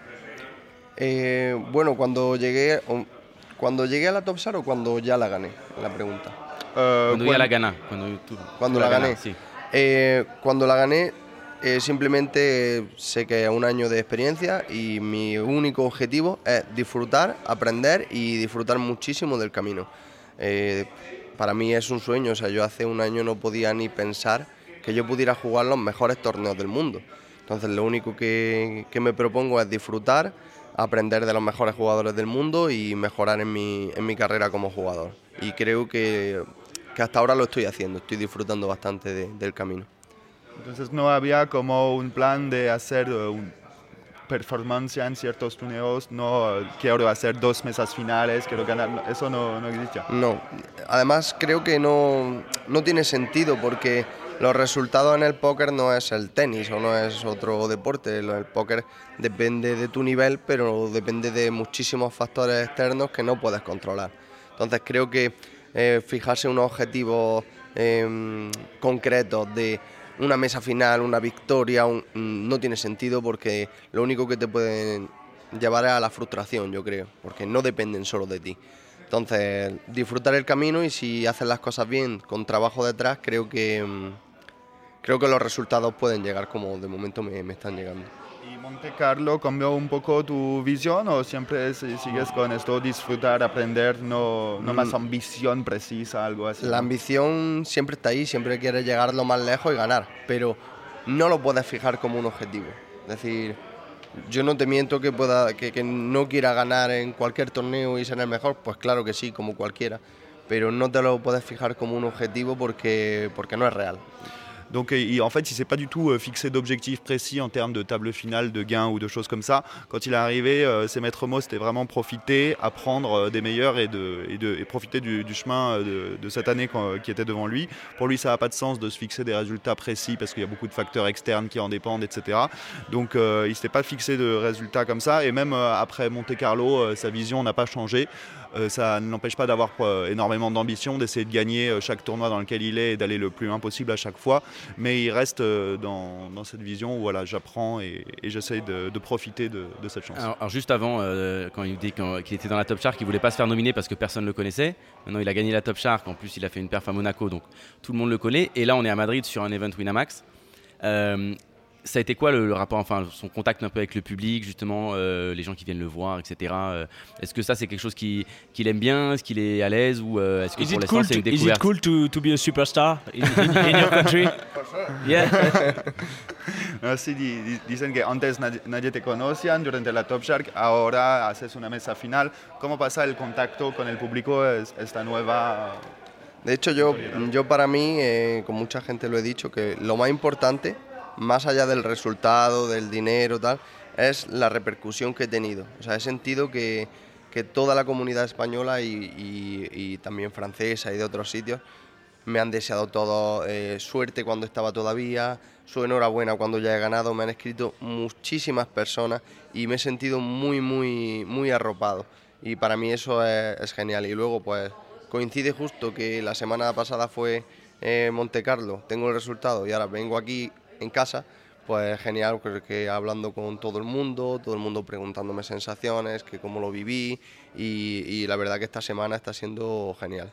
Eh, bueno, cuando llegué, cuando llegué a la Top Shark o cuando ya la gané, la pregunta. Uh, cuando ya la gana. Cuando, tú, cuando tú la, la gané. ganas, sí. Eh, cuando la gané, eh, simplemente sé que es un año de experiencia y mi único objetivo es disfrutar, aprender y disfrutar muchísimo del camino. Eh, para mí es un sueño, o sea, yo hace un año no podía ni pensar que yo pudiera jugar los mejores torneos del mundo. Entonces lo único que, que me propongo es disfrutar, aprender de los mejores jugadores del mundo y mejorar en mi, en mi carrera como jugador. Y creo que, que hasta ahora lo estoy haciendo, estoy disfrutando bastante de, del camino. Entonces no había como un plan de hacer uh, un performance en ciertos torneos, no uh, quiero hacer dos mesas finales, quiero ganar, eso no, no existía. No, además creo que no, no tiene sentido porque los resultados en el póker no es el tenis o no es otro deporte. El póker depende de tu nivel, pero depende de muchísimos factores externos que no puedes controlar. Entonces creo que eh, fijarse unos objetivos eh, concretos de una mesa final, una victoria, un, no tiene sentido porque lo único que te pueden llevar es a la frustración, yo creo, porque no dependen solo de ti. Entonces, disfrutar el camino y si haces las cosas bien, con trabajo detrás, creo que creo que los resultados pueden llegar como de momento me, me están llegando. ¿Y Monte Carlo cambió un poco tu visión o siempre sigues con esto, disfrutar, aprender, no, no más ambición precisa, algo así? La ambición siempre está ahí, siempre quieres llegar lo más lejos y ganar, pero no lo puedes fijar como un objetivo. Es decir, yo no te miento que, pueda, que, que no quiera ganar en cualquier torneo y ser el mejor, pues claro que sí, como cualquiera, pero no te lo puedes fijar como un objetivo porque, porque no es real. Donc, et en fait, il ne s'est pas du tout euh, fixé d'objectifs précis en termes de table finale, de gains ou de choses comme ça. Quand il est arrivé, euh, ses maîtres mots, c'était vraiment profiter, apprendre euh, des meilleurs et, de, et, de, et profiter du, du chemin de, de cette année euh, qui était devant lui. Pour lui, ça n'a pas de sens de se fixer des résultats précis parce qu'il y a beaucoup de facteurs externes qui en dépendent, et cetera. Donc, euh, il ne s'était pas fixé de résultats comme ça. Et même euh, après Monte Carlo, euh, sa vision n'a pas changé. Euh, ça ne l'empêche pas d'avoir euh, énormément d'ambition, d'essayer de gagner euh, chaque tournoi dans lequel il est et d'aller le plus loin possible à chaque fois. Mais il reste euh, dans, dans cette vision où voilà, j'apprends et, et j'essaye de, de profiter de, de cette chance. Alors, alors juste avant, euh, quand il dit quand, qu'il était dans la Top Shark, il ne voulait pas se faire nominer parce que personne ne le connaissait. Maintenant, il a gagné la Top Shark. En plus, il a fait une perf à Monaco, donc tout le monde le connaît. Et là, on est à Madrid sur un event Winamax. Euh, Ça a été quoi le, le rapport, enfin son contact un peu avec le public, justement, euh, les gens qui viennent le voir, et cetera. Euh, est-ce que ça c'est quelque chose qui, qu'il aime bien, est-ce qu'il est à l'aise ou euh, est-ce que is pour it l'instant cool c'est une to, is découverte? it cool to, to be a superstar in, in, in your country? Yeah. Sí, dicen que antes nadie, nadie te conocía durante la Top Shark, ahora haces una mesa final. ¿Cómo pasa el contacto con el público esta nueva? De hecho, yo, yo para mí, eh, con mucha gente lo he dicho, que lo más importante, más allá del resultado, del dinero, tal, es la repercusión que he tenido. O sea, he sentido que, que toda la comunidad española y, y, y también francesa y de otros sitios me han deseado todo eh, suerte cuando estaba todavía, su enhorabuena cuando ya he ganado. Me han escrito muchísimas personas y me he sentido muy, muy, muy arropado. Y para mí eso es, es genial. Y luego, pues, coincide justo que la semana pasada fue eh, Monte Carlo, tengo el resultado y ahora vengo aquí en casa, pues genial, creo que hablando con todo el mundo, todo el mundo preguntándome sensaciones, que cómo lo viví y, y la verdad que esta semana está siendo genial.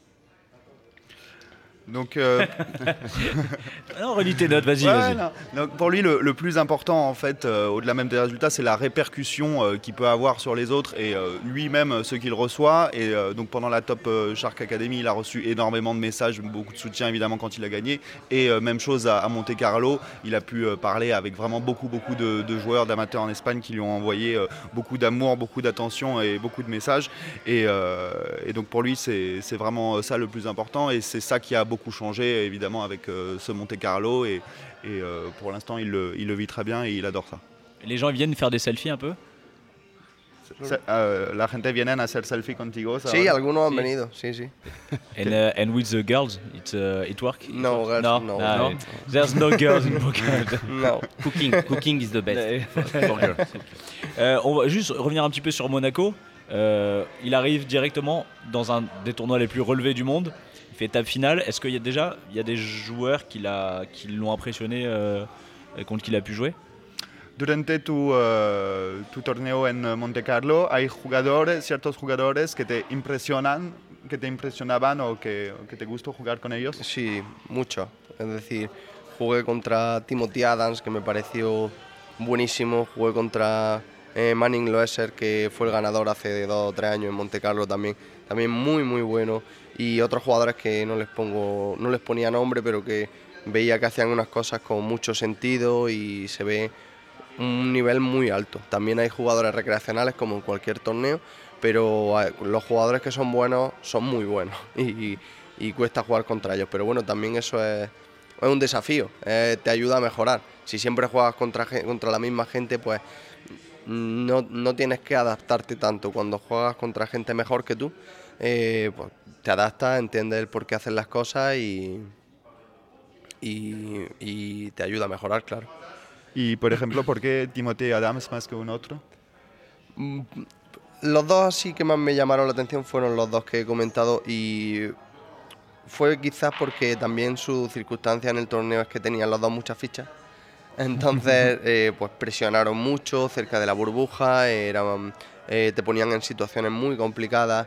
Donc, euh... non, relis tes notes, vas-y, ouais, vas-y. Non. Donc, pour lui, le, le plus important, en fait, euh, au-delà même des résultats, c'est la répercussion euh, qu'il peut avoir sur les autres et euh, lui-même ce qu'il reçoit. Et euh, donc, pendant la Top Shark Academy, il a reçu énormément de messages, beaucoup de soutien évidemment quand il a gagné. Et euh, même chose à, à Monte Carlo, il a pu euh, parler avec vraiment beaucoup, beaucoup de, de joueurs, d'amateurs en Espagne qui lui ont envoyé euh, beaucoup d'amour, beaucoup d'attention et beaucoup de messages. Et, euh, et donc, pour lui, c'est, c'est vraiment ça le plus important. Et c'est ça qui a beaucoup changé évidemment avec euh, ce Monte Carlo et, et euh, pour l'instant il le, il le vit très bien et il adore ça. Les gens viennent faire des selfies un peu? Se, uh, la gente viene a hacer selfie contigo, ¿sabes? Sí, algunos han Sí. venido, sí, sí. And, uh, and with the girls, it, uh, it work? No, girls, no, no, no. no. There's no girls in poker. No. Cooking, cooking is the best for, for girls. Euh, on va juste revenir un petit peu sur Monaco. Euh, il arrive directement dans un des tournois les plus relevés du monde. Il fait étape finale. Est-ce qu'il y a déjà il y a des joueurs qui, l'a, qui l'ont impressionné euh, contre qui il a pu jouer? Durante tu, uh, tu torneo en Monte Carlo, ¿hay jugadores, ciertos jugadores que te impresionan, que te impresionaban o que, o que te gustó jugar con ellos? Sí, mucho. Es decir, jugué contra Timothy Adams, que me pareció buenísimo. Jugué contra eh, Manning Loesser, que fue el ganador hace dos o tres años en Monte Carlo también. También muy, muy bueno. Y otros jugadores que no les, pongo, no les ponía nombre, pero que veía que hacían unas cosas con mucho sentido y se ve un nivel muy alto. También hay jugadores recreacionales como en cualquier torneo, pero los jugadores que son buenos son muy buenos y, y cuesta jugar contra ellos. Pero bueno, también eso es, es un desafío, eh, te ayuda a mejorar. Si siempre juegas contra, contra la misma gente, pues no, no tienes que adaptarte tanto. Cuando juegas contra gente mejor que tú, eh, pues te adaptas, entiendes el por qué hacen las cosas y, y, y te ayuda a mejorar, claro. Y, por ejemplo, ¿por qué Timothy Adams más que un otro? Los dos así que más me llamaron la atención fueron los dos que he comentado y fue quizás porque también su circunstancia en el torneo es que tenían los dos muchas fichas. Entonces, eh, pues presionaron mucho cerca de la burbuja, eran, eh, te ponían en situaciones muy complicadas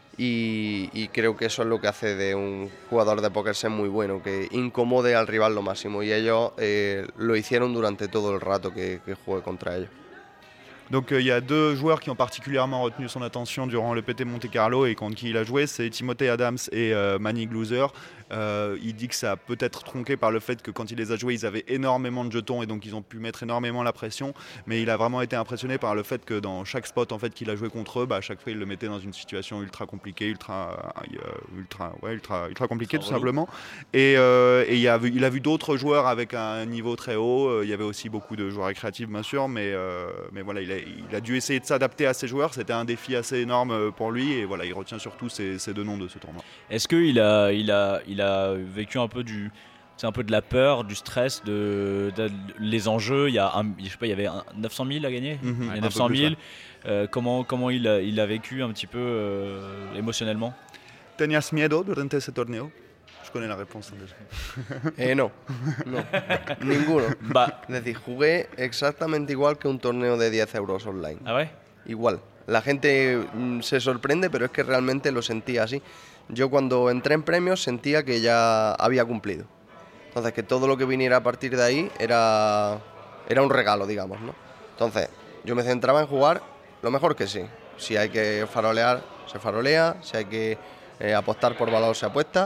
y, y creo que eso es lo que hace de un jugador de póker ser muy bueno, que incomode al rival lo máximo y ellos eh, lo hicieron durante todo el rato que, que jugué contra ellos. Donc il euh, y a deux joueurs qui ont particulièrement retenu son attention durant le P T Monte Carlo et contre qui il a joué, c'est Timothy Adams et euh, Manning Loser. Euh, il dit que ça a peut-être tronqué par le fait que quand il les a joués, ils avaient énormément de jetons et donc ils ont pu mettre énormément la pression. Mais il a vraiment été impressionné par le fait que dans chaque spot en fait, qu'il a joué contre eux, bah, à chaque fois il le mettait dans une situation ultra compliquée, ultra, euh, ultra, ouais, ultra, ultra compliquée tout simplement. Et, euh, et il, a vu, il a vu d'autres joueurs avec un niveau très haut. Il y avait aussi beaucoup de joueurs récréatifs bien sûr, mais, euh, mais voilà, il a, il a dû essayer de s'adapter à ces joueurs. C'était un défi assez énorme pour lui et voilà, il retient surtout ces, ces deux noms de ce tournoi. Est-ce qu'il a, il a, il a vécu un peu du, c'est un peu de la peur, du stress, de, de, de les enjeux. Il y a, un, je sais pas, il y avait un, neuf cent mille à gagner. Mmh, il y a neuf cent mille. Euh, comment, comment il a, il a vécu un petit peu euh, émotionnellement? ¿Tenías miedo durante ese torneo? Je connais la réponse déjà. Eh, no, no, ninguno. Va. Es decir, jugué exactamente igual que un torneo de diez euros online. ¿Ah, ouais? Igual. La gente mm, se sorprende, pero es que realmente lo sentía así. Yo cuando entré en premios sentía que ya había cumplido. Entonces, que todo lo que viniera a partir de ahí era, era un regalo, digamos, ¿no? Entonces, yo me centraba en jugar lo mejor que sí. Si hay que farolear, se farolea. Si hay que eh, apostar por valor, se apuesta.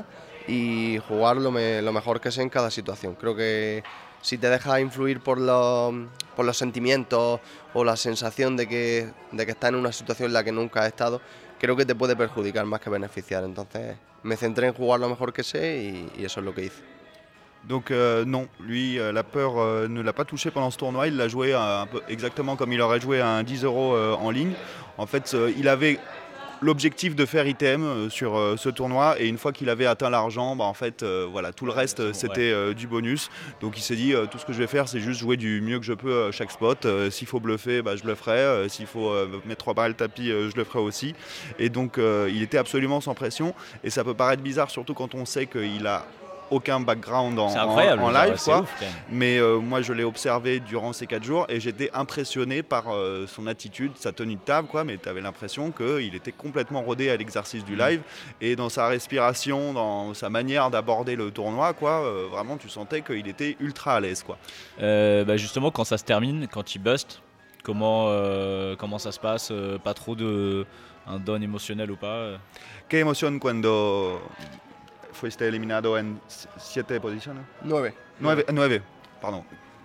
Y jugar lo, me, lo mejor que sé en cada situación. Creo que si te dejas influir por los, por los sentimientos o la sensación de que, de que estás en una situación en la que nunca has estado, creo que te puede perjudicar más que beneficiar. Entonces me centré en jugar lo mejor que sé y, y eso es lo que hice. Donc euh, non, lui, euh, la peur euh, ne l'a pas touché pendant ce tournoi. Il l'a joué un, un peu exactement comme il aurait joué à un dix euros euh, en ligne. En fait, euh, il avait l'objectif de faire I T M sur euh, ce tournoi et une fois qu'il avait atteint l'argent, bah, en fait, euh, voilà, tout le reste euh, c'était euh, du bonus. Donc il s'est dit euh, tout ce que je vais faire, c'est juste jouer du mieux que je peux à chaque spot. Euh, s'il faut bluffer, bah, je le ferai. Euh, s'il faut euh, mettre trois barres le tapis, euh, je le ferai aussi. Et donc euh, il était absolument sans pression. Et ça peut paraître bizarre, surtout quand on sait qu'il a aucun background en, en, en live, quoi. Ouf, mais euh, moi je l'ai observé durant ces quatre jours et j'étais impressionné par euh, son attitude, sa tenue de table, quoi. Mais tu avais l'impression qu'il était complètement rodé à l'exercice du live et dans sa respiration, dans sa manière d'aborder le tournoi, quoi. Euh, vraiment tu sentais qu'il était ultra à l'aise, quoi. Euh, bah justement, quand ça se termine, quand il bust, comment, euh, comment ça se passe? Pas trop de un down émotionnel ou pas? Quelle émotion cuando fuiste eliminado en siete posiciones? Nueve. Nueve, nueve, pardon.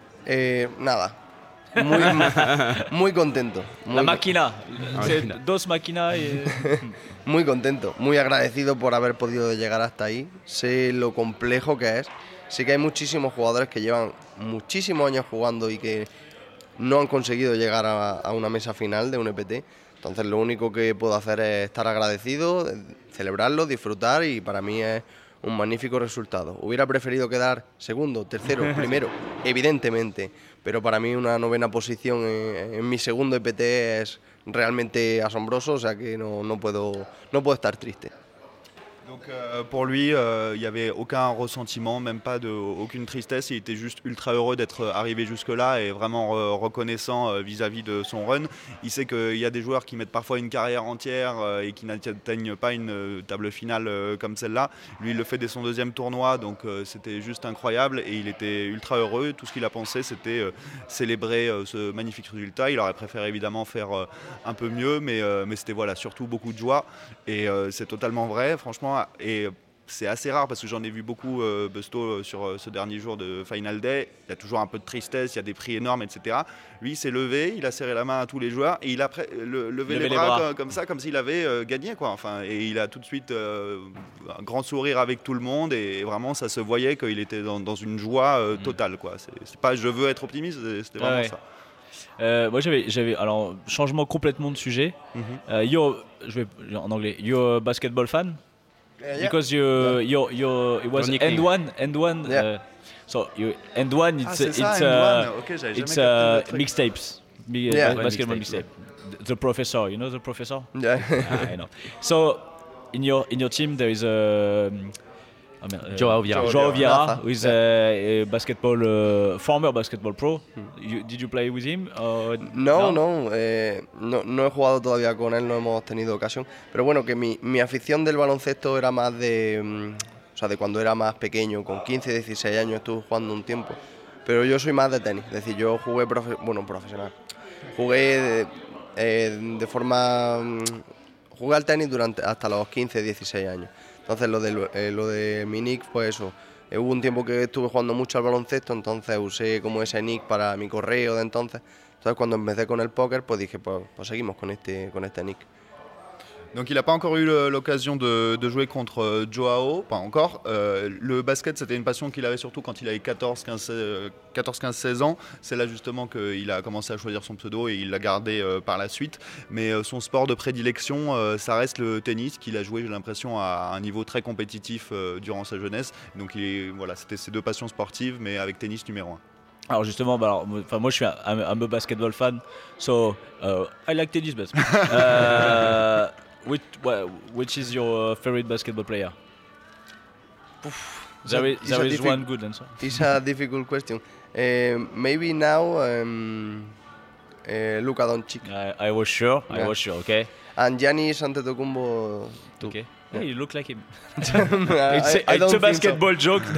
Eh, nada. Muy, muy contento. Muy La máquina. Dos máquinas. Y... muy contento. Muy agradecido por haber podido llegar hasta ahí. Sé lo complejo que es. Sé que hay muchísimos jugadores que llevan muchísimos años jugando y que no han conseguido llegar a, a una mesa final de un E P T. Entonces lo único que puedo hacer es estar agradecido, celebrarlo, disfrutar y para mí es un magnífico resultado. Hubiera preferido quedar segundo, tercero, primero, evidentemente, pero para mí una novena posición en, en mi segundo E P T es realmente asombroso, o sea que no, no, puedo, no puedo estar triste. Donc euh, pour lui, il euh, n'y avait aucun ressentiment, même pas de, aucune tristesse. Il était juste ultra heureux d'être arrivé jusque-là et vraiment euh, reconnaissant euh, vis-à-vis de son run. Il sait qu'il y a des joueurs qui mettent parfois une carrière entière euh, et qui n'atteignent pas une euh, table finale euh, comme celle-là. Lui, il le fait dès son deuxième tournoi, donc euh, c'était juste incroyable et il était ultra heureux. Tout ce qu'il a pensé, c'était euh, célébrer euh, ce magnifique résultat. Il aurait préféré évidemment faire euh, un peu mieux, mais, euh, mais c'était voilà, surtout beaucoup de joie et euh, c'est totalement vrai, franchement. Et c'est assez rare parce que j'en ai vu beaucoup euh, Busto sur euh, ce dernier jour de Final Day. Il y a toujours un peu de tristesse, il y a des prix énormes, et cetera. Lui, il s'est levé, il a serré la main à tous les joueurs et il a pré- le, levé les, les bras, bras. Comme, comme ça, comme s'il avait euh, gagné, quoi. Enfin, et il a tout de suite euh, un grand sourire avec tout le monde et vraiment, ça se voyait qu'il était dans, dans une joie euh, totale, quoi. C'est, c'est pas je veux être optimiste, c'était vraiment ah ouais. ça. Euh, moi j'avais, j'avais alors changement complètement de sujet. Mm-hmm. Uh, you're, je vais en anglais. You're a basketball fan? Uh, yeah. Because you, yeah. you're, you're, it was end one, end one. Yeah. Uh, so you end one, it's ah, it's ça, uh, okay, it's uh, mixtapes, Mi- yeah. basketball mixtape. Yeah. The professor, you know the professor? Yeah, ah, I know. So in your in your team there is a. Oh, uh, Joao Vieira. Joao Vieira, who is a, a basketball, uh, former basketball pro. Hmm. You, did you play with him? Or no, no, no, eh, no, no he jugado todavía con él, no hemos tenido ocasión. Pero bueno, que mi, mi afición del baloncesto era más de, um, o sea, de cuando era más pequeño, con quince, dieciséis años estuve jugando un tiempo. Pero yo soy más de tenis, es decir, yo jugué, profe- bueno, profesional. Jugué de, eh, de forma, um, jugué al tenis durante hasta los quince, dieciséis años. Entonces lo de, eh, lo de mi nick, pues eso, eh, hubo un tiempo que estuve jugando mucho al baloncesto, entonces usé como ese nick para mi correo de entonces. Entonces cuando empecé con el póker, pues dije, pues, pues seguimos con este, con este nick. Donc il n'a pas encore eu l'occasion de, de jouer contre Joao, pas encore. Euh, le basket, c'était une passion qu'il avait surtout quand il avait quatorze, quinze, seize ans. C'est là justement qu'il a commencé à choisir son pseudo et il l'a gardé euh, par la suite. Mais euh, son sport de prédilection, euh, ça reste le tennis, qu'il a joué, j'ai l'impression, à un niveau très compétitif euh, durant sa jeunesse. Donc il est, voilà, c'était ses deux passions sportives, mais avec tennis numéro un. Alors justement, bah alors, moi, moi je suis un, un, un basketball fan, so uh, I like tennis, but uh, which, well, which is your favorite basketball player? There is, there is one good answer. It's a difficult question. Uh, maybe now um, uh, Luka Doncic. I, I was sure, I yeah. was sure, okay. And Giannis Antetokounmpo too. Okay. Yeah, you look like him. it's I, I it's a basketball so. joke.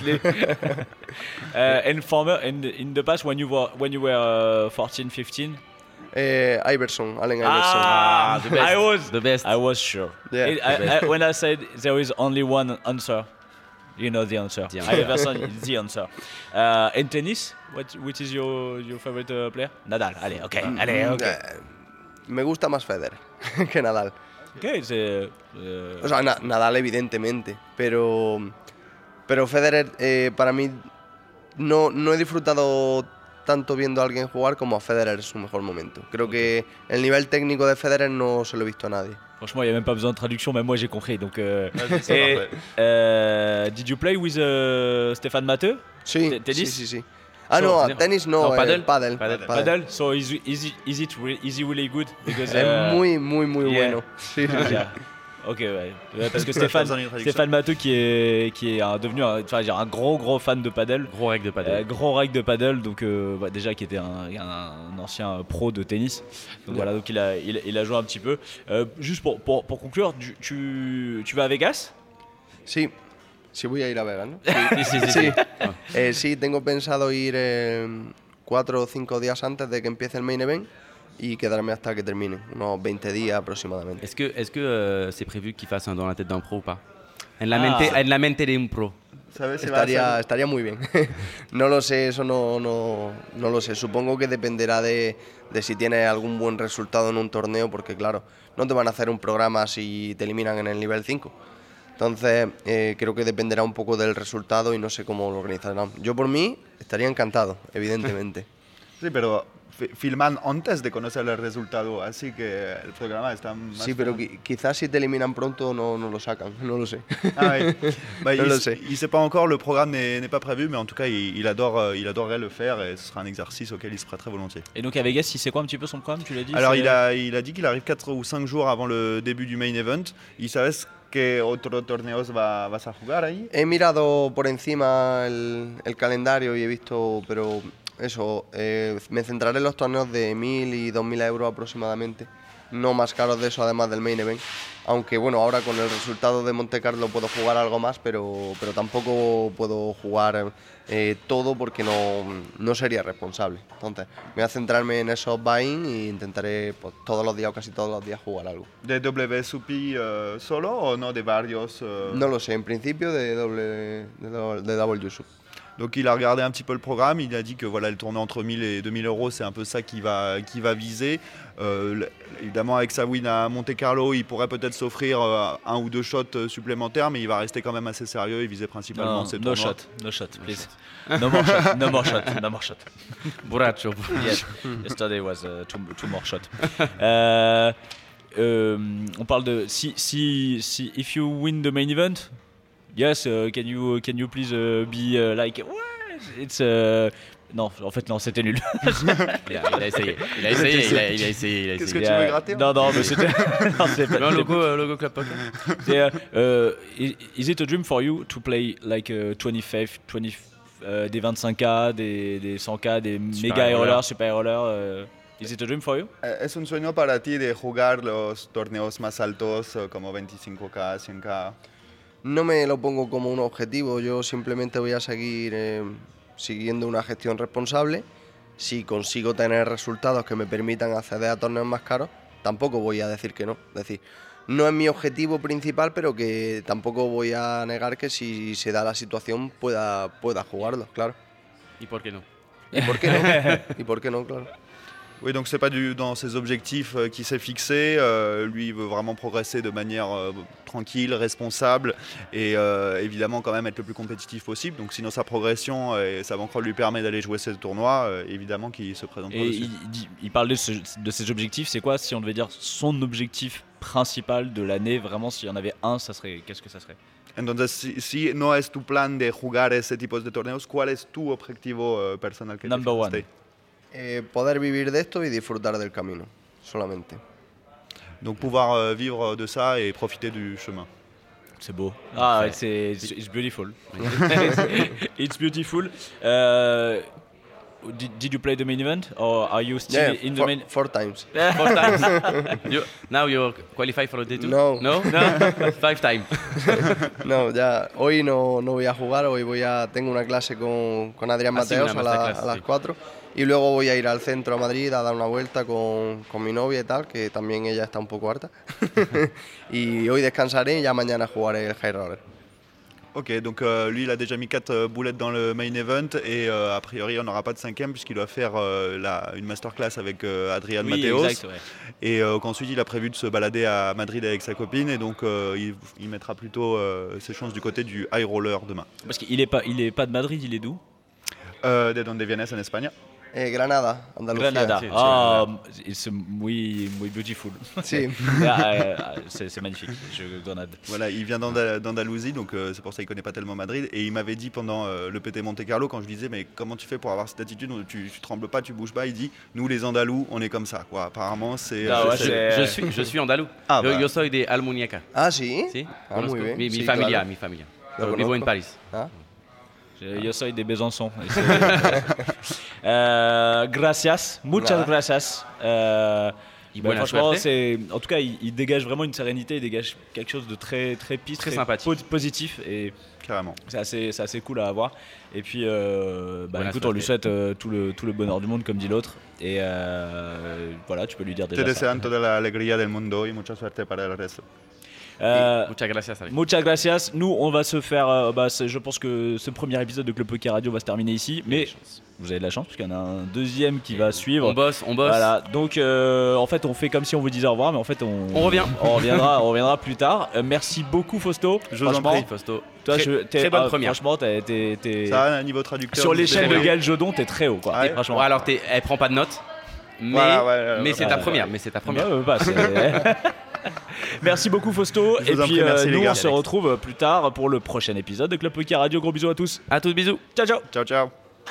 uh, and former, in the, in the past, when you were when you were uh, fourteen, fifteen. Uh, Iverson, Allen Iverson. Ah, the best. I was the best. I was sure. Yeah. It, I, I, when I said there is only one answer, you know the answer. The Iverson is the answer. Uh, in tennis, what which is your your favorite uh, player? Nadal. Allez, okay. Mm, Allez, okay. Uh, me gusta más Federer que Nadal. Okay, it's, uh, uh, o sea, na- Nadal evidentemente, pero pero Federer eh, para mí no no he disfrutado tanto viendo a alguien jugar como a Federer en su mejor momento. Creo que el nivel técnico de Federer no se lo he visto a nadie. Franchement, il n'y a même pas besoin de traduction, même moi j'ai compris. Donc, euh, et, euh, did you play with uh, Stéphane Matteux? Sí, T- tennis? sí, sí, sí. Ah, so, no, tenis no, no paddle? Eh, paddle, paddle. paddle. Paddle. So is, is, is, it re- is it really good? Because, uh, es muy, muy, muy yeah. bueno. Sí, sí, sí. Yeah. Ok, ouais. Parce que Stéphane, Stéphane Matteux qui est, qui est un, devenu un, enfin, un gros gros fan de paddle. Gros règle de paddle. Euh, gros règle de paddle, donc euh, bah, déjà qui était un, un ancien pro de tennis. Donc yeah. Voilà, donc il a, il, il a joué un petit peu. Euh, juste pour, pour, pour conclure, tu, tu, tu vas à Vegas? Sí. Sí, voy a ir a Vegas, ¿no? Sí, sí, sí. sí. Ah. Eh, sí, tengo pensado ir eh, cuatro o cinco días antes de que empiece el main event y quedarme hasta que termine, unos veinte días aproximadamente. Est-ce que, est-ce que euh, c'est prévu qu'il fasse un dans la tête d'un pro ou pas? En la mente, ah. en la mente de un pro. ¿Sabes? Estaría, estaría muy bien. No lo sé, eso no, no, no lo sé. Supongo que dependerá de, de si tienes algún buen resultado en un torneo, porque claro, no te van a hacer un programa si te eliminan en el nivel cinco. Entonces, eh, creo que dependerá un poco del resultado y no sé cómo lo organizarán. Yo por mí estaría encantado, evidentemente. Sí, pero fi- filman antes de conocer el resultado, así que el programa está más... Sí, pero qui- quizás si te eliminan pronto no, no lo sacan, no lo sé. Ah oui. Bah, Je il, le s- sais. il sait pas encore, le programme n'est n'est pas prévu, mais en tout cas, il, il adore, euh, il adorerait le faire et ce sera un exercice auquel il se prêterait volontiers. Et donc à Vegas, il sait quoi un petit peu son programme, tu l'as dit Alors, c'est- il a, il a dit qu'il arrive quatre ou cinq jours avant le début du main event. ¿Y sabes qué otro torneos va, vas a jugar ahí? He mirado por encima el, el calendario y he visto, pero eso, eh, me centraré en los torneos de mil y dos mil euros aproximadamente, no más caros de eso además del main event, aunque bueno, ahora con el resultado de Monte Carlo puedo jugar algo más, pero, pero tampoco puedo jugar eh, todo porque no, no sería responsable. Entonces, voy a centrarme en esos buy-in e intentaré pues, todos los días o casi todos los días jugar algo. ¿De W S O P euh, solo o no de varios? euh, No lo sé, en principio de, doble, de, do- de W S U P. Donc il a regardé un petit peu le programme, il a dit que voilà, le tournoi entre mille et deux mille euros, c'est un peu ça qu'il va, qu'il va viser. Euh, l- évidemment, avec sa win à Monte Carlo, il pourrait peut-être s'offrir euh, un ou deux shots euh, supplémentaires, mais il va rester quand même assez sérieux et viser principalement Non, ces no tournois. shot, no shot, please. No more shot, no more shot, no more shot. Borracho. Yes, yesterday was uh, two, two more shot. Euh, euh, on parle de si si si if you win the main event, yes, uh, can you can you please uh, be uh, like ouais, it's uh, non, en fait non, c'était nul. Il a, il a essayé. Il a essayé. Il a, il a essayé. Il a Qu'est-ce que essayé. tu veux gratter? Non non, mais c'était non, c'est pas- Non, c'est- logo, euh, logo Club Poker. c'est, euh, euh, is is it a dream for you to play like uh, vingt-cinq, vingt, euh, des vingt-cinq K, des, des cent K, des méga high rollers, roller. super rollers? euh, is it a dream for you? Eh, ¿Es un sueño para ti de jugar los torneos más altos eh, como veinticinco K, cien K? No me lo pongo como un objetivo, yo simplemente voy a seguir eh, siguiendo una gestión responsable. Si consigo tener resultados que me permitan acceder a torneos más caros, tampoco voy a decir que no. Es decir, no es mi objetivo principal, pero que tampoco voy a negar que si se da la situación pueda, pueda jugarlos, claro. ¿Y por qué no? ¿Y por qué no? ¿Y por qué no? Claro. Oui, donc c'est pas du, dans ses objectifs euh, qu'il s'est fixé. Euh, lui, il veut vraiment progresser de manière euh, tranquille, responsable et euh, évidemment quand même être le plus compétitif possible. Donc sinon sa progression euh, et sa bankroll lui permet d'aller jouer ces tournois, euh, évidemment qu'il se présente Et dessus. il, il dit- il parle de, ce- de ses objectifs. C'est quoi, si on devait dire son objectif principal de l'année, vraiment, s'il y en avait un, ça serait, qu'est-ce que ça serait? Entonces, si, si no es tu plan de jugar ese tipo de torneos, ¿cuál es tu objetivo euh, personal que te Number one. fijaste? Eh, poder vivir de esto y disfrutar del camino, solamente. Donc pouvoir euh, vivre de ça et profiter du chemin. C'est beau. Ah, Parfait. c'est it's, it's beautiful. It's beautiful. Uh, did, did you play the main event, or are you still Yeah, in the four, main? four times. Four times. You, now you're qualified for the day two? No. No? No? Five times. No, ya hoy no, no voy a jugar, hoy voy a tengo una clase con, con Adrián Ah, sí, Mateos una a, la- masterclass, a las sí. cuatro y luego voy a ir al centro a Madrid a dar una vuelta con, con mi novia y tal, que también ella está un poco harta. Y hoy descansaré y ya mañana jugaré el High Roller. Ok, donc euh, lui il a déjà mis quatre boulettes dans le main event et euh, a priori on n'aura pas de cinquième puisqu'il doit faire euh, la, une masterclass avec euh, Adrian Oui, Mateos exact, ouais. et euh, qu'ensuite il a prévu de se balader à Madrid avec sa copine et donc euh, il, il mettra plutôt euh, ses chances du côté du high roller demain. Parce qu'il est pas, il est pas de Madrid, il est d'où? Euh, de donde vienes en España? Eh, Granada, Andalucía. Granada. Sí, sí, Ah, c'est muy, muy beautiful. Sí. Ah, euh, c'est c'est magnifique. Je, Grenade. Voilà, il vient d'Anda- d'Andalousie, donc euh, c'est pour ça qu'il connaît pas tellement Madrid. Et il m'avait dit pendant euh, le P T Monte Carlo, quand je lui disais mais comment tu fais pour avoir cette attitude, tu, tu trembles pas, tu bouges pas, il dit nous les Andalous, on est comme ça, quoi. Apparemment c'est. Ah euh, ouais, c'est- c'est- Je suis, je suis andaluz. Ah, yo, bah. yo soy de Almuñeca. Ah, ¿sí? ¿Sí? Ah, Conozco. muy bien. Mi, mi Sí, familia, claro. mi familia. Lo Vivo en conozco. París. Ah. Je- Yo soy de Besançon. Et c'est- euh, gracias, muchas Voilà. gracias. Euh, Y bah, buena franchement, suerte. c'est, en tout cas, il, il dégage vraiment une sérénité, il dégage quelque chose de très, très peace, Très sympathique. po- positif, et Carrément. c'est assez, c'est assez cool à avoir. Et puis, euh, bah, Buena écoute, on lui suerte. souhaite euh, tout le, tout le bonheur du monde, comme dit l'autre. Et euh, voilà, tu peux lui dire Te déjà ça. desean toda la alegría del mundo y mucha suerte para el resto. Euh, Muchas gracias, Alex. Muchas gracias. Nous, on va se faire. euh, bah, c'est- je pense que ce premier épisode de Club Poker Radio va se terminer ici. Mais vous avez de la chance, parce qu'il y en a un deuxième qui va suivre. On bosse, on bosse. Voilà. Donc, euh, en fait, on fait comme si on vous disait au revoir, mais en fait, on, On revient. On reviendra, on reviendra plus tard. Euh, merci beaucoup, Fausto. Je vous en Franchement, prie. Fausto. Toi, très, je- t'es- très bonne ah, première. Franchement, t'es, t'es- t'es- Ça a un niveau traducteur. sur vous l'échelle de débrouillez. Gaël Jodon, t'es très haut, quoi. Ah ouais. Franchement. Ouais, alors t'es- elle prend pas de notes, mais, Voilà, ouais, ouais, mais ouais, c'est ouais, ta ouais. première. Mais c'est ta première. Ouais, ouais, bah, c'est- Merci beaucoup, Fausto. Je Et vous en puis, prie, euh, merci, les nous, gars. on se retrouve plus tard pour le prochain épisode de Club Poker Radio. Gros bisous à tous. À tous, bisous. Ciao, ciao. Ciao, ciao.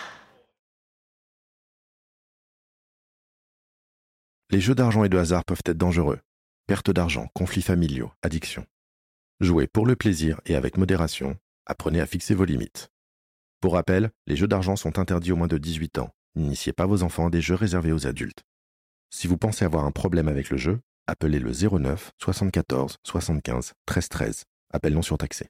Les jeux d'argent et de hasard peuvent être dangereux. Perte d'argent, conflits familiaux, addiction. Jouez pour le plaisir et avec modération. Apprenez à fixer vos limites. Pour rappel, les jeux d'argent sont interdits aux moins de dix-huit ans. N'initiez pas vos enfants à des jeux réservés aux adultes. Si vous pensez avoir un problème avec le jeu, appelez le zéro neuf soixante-quatorze soixante-quinze treize treize. Appel non surtaxé.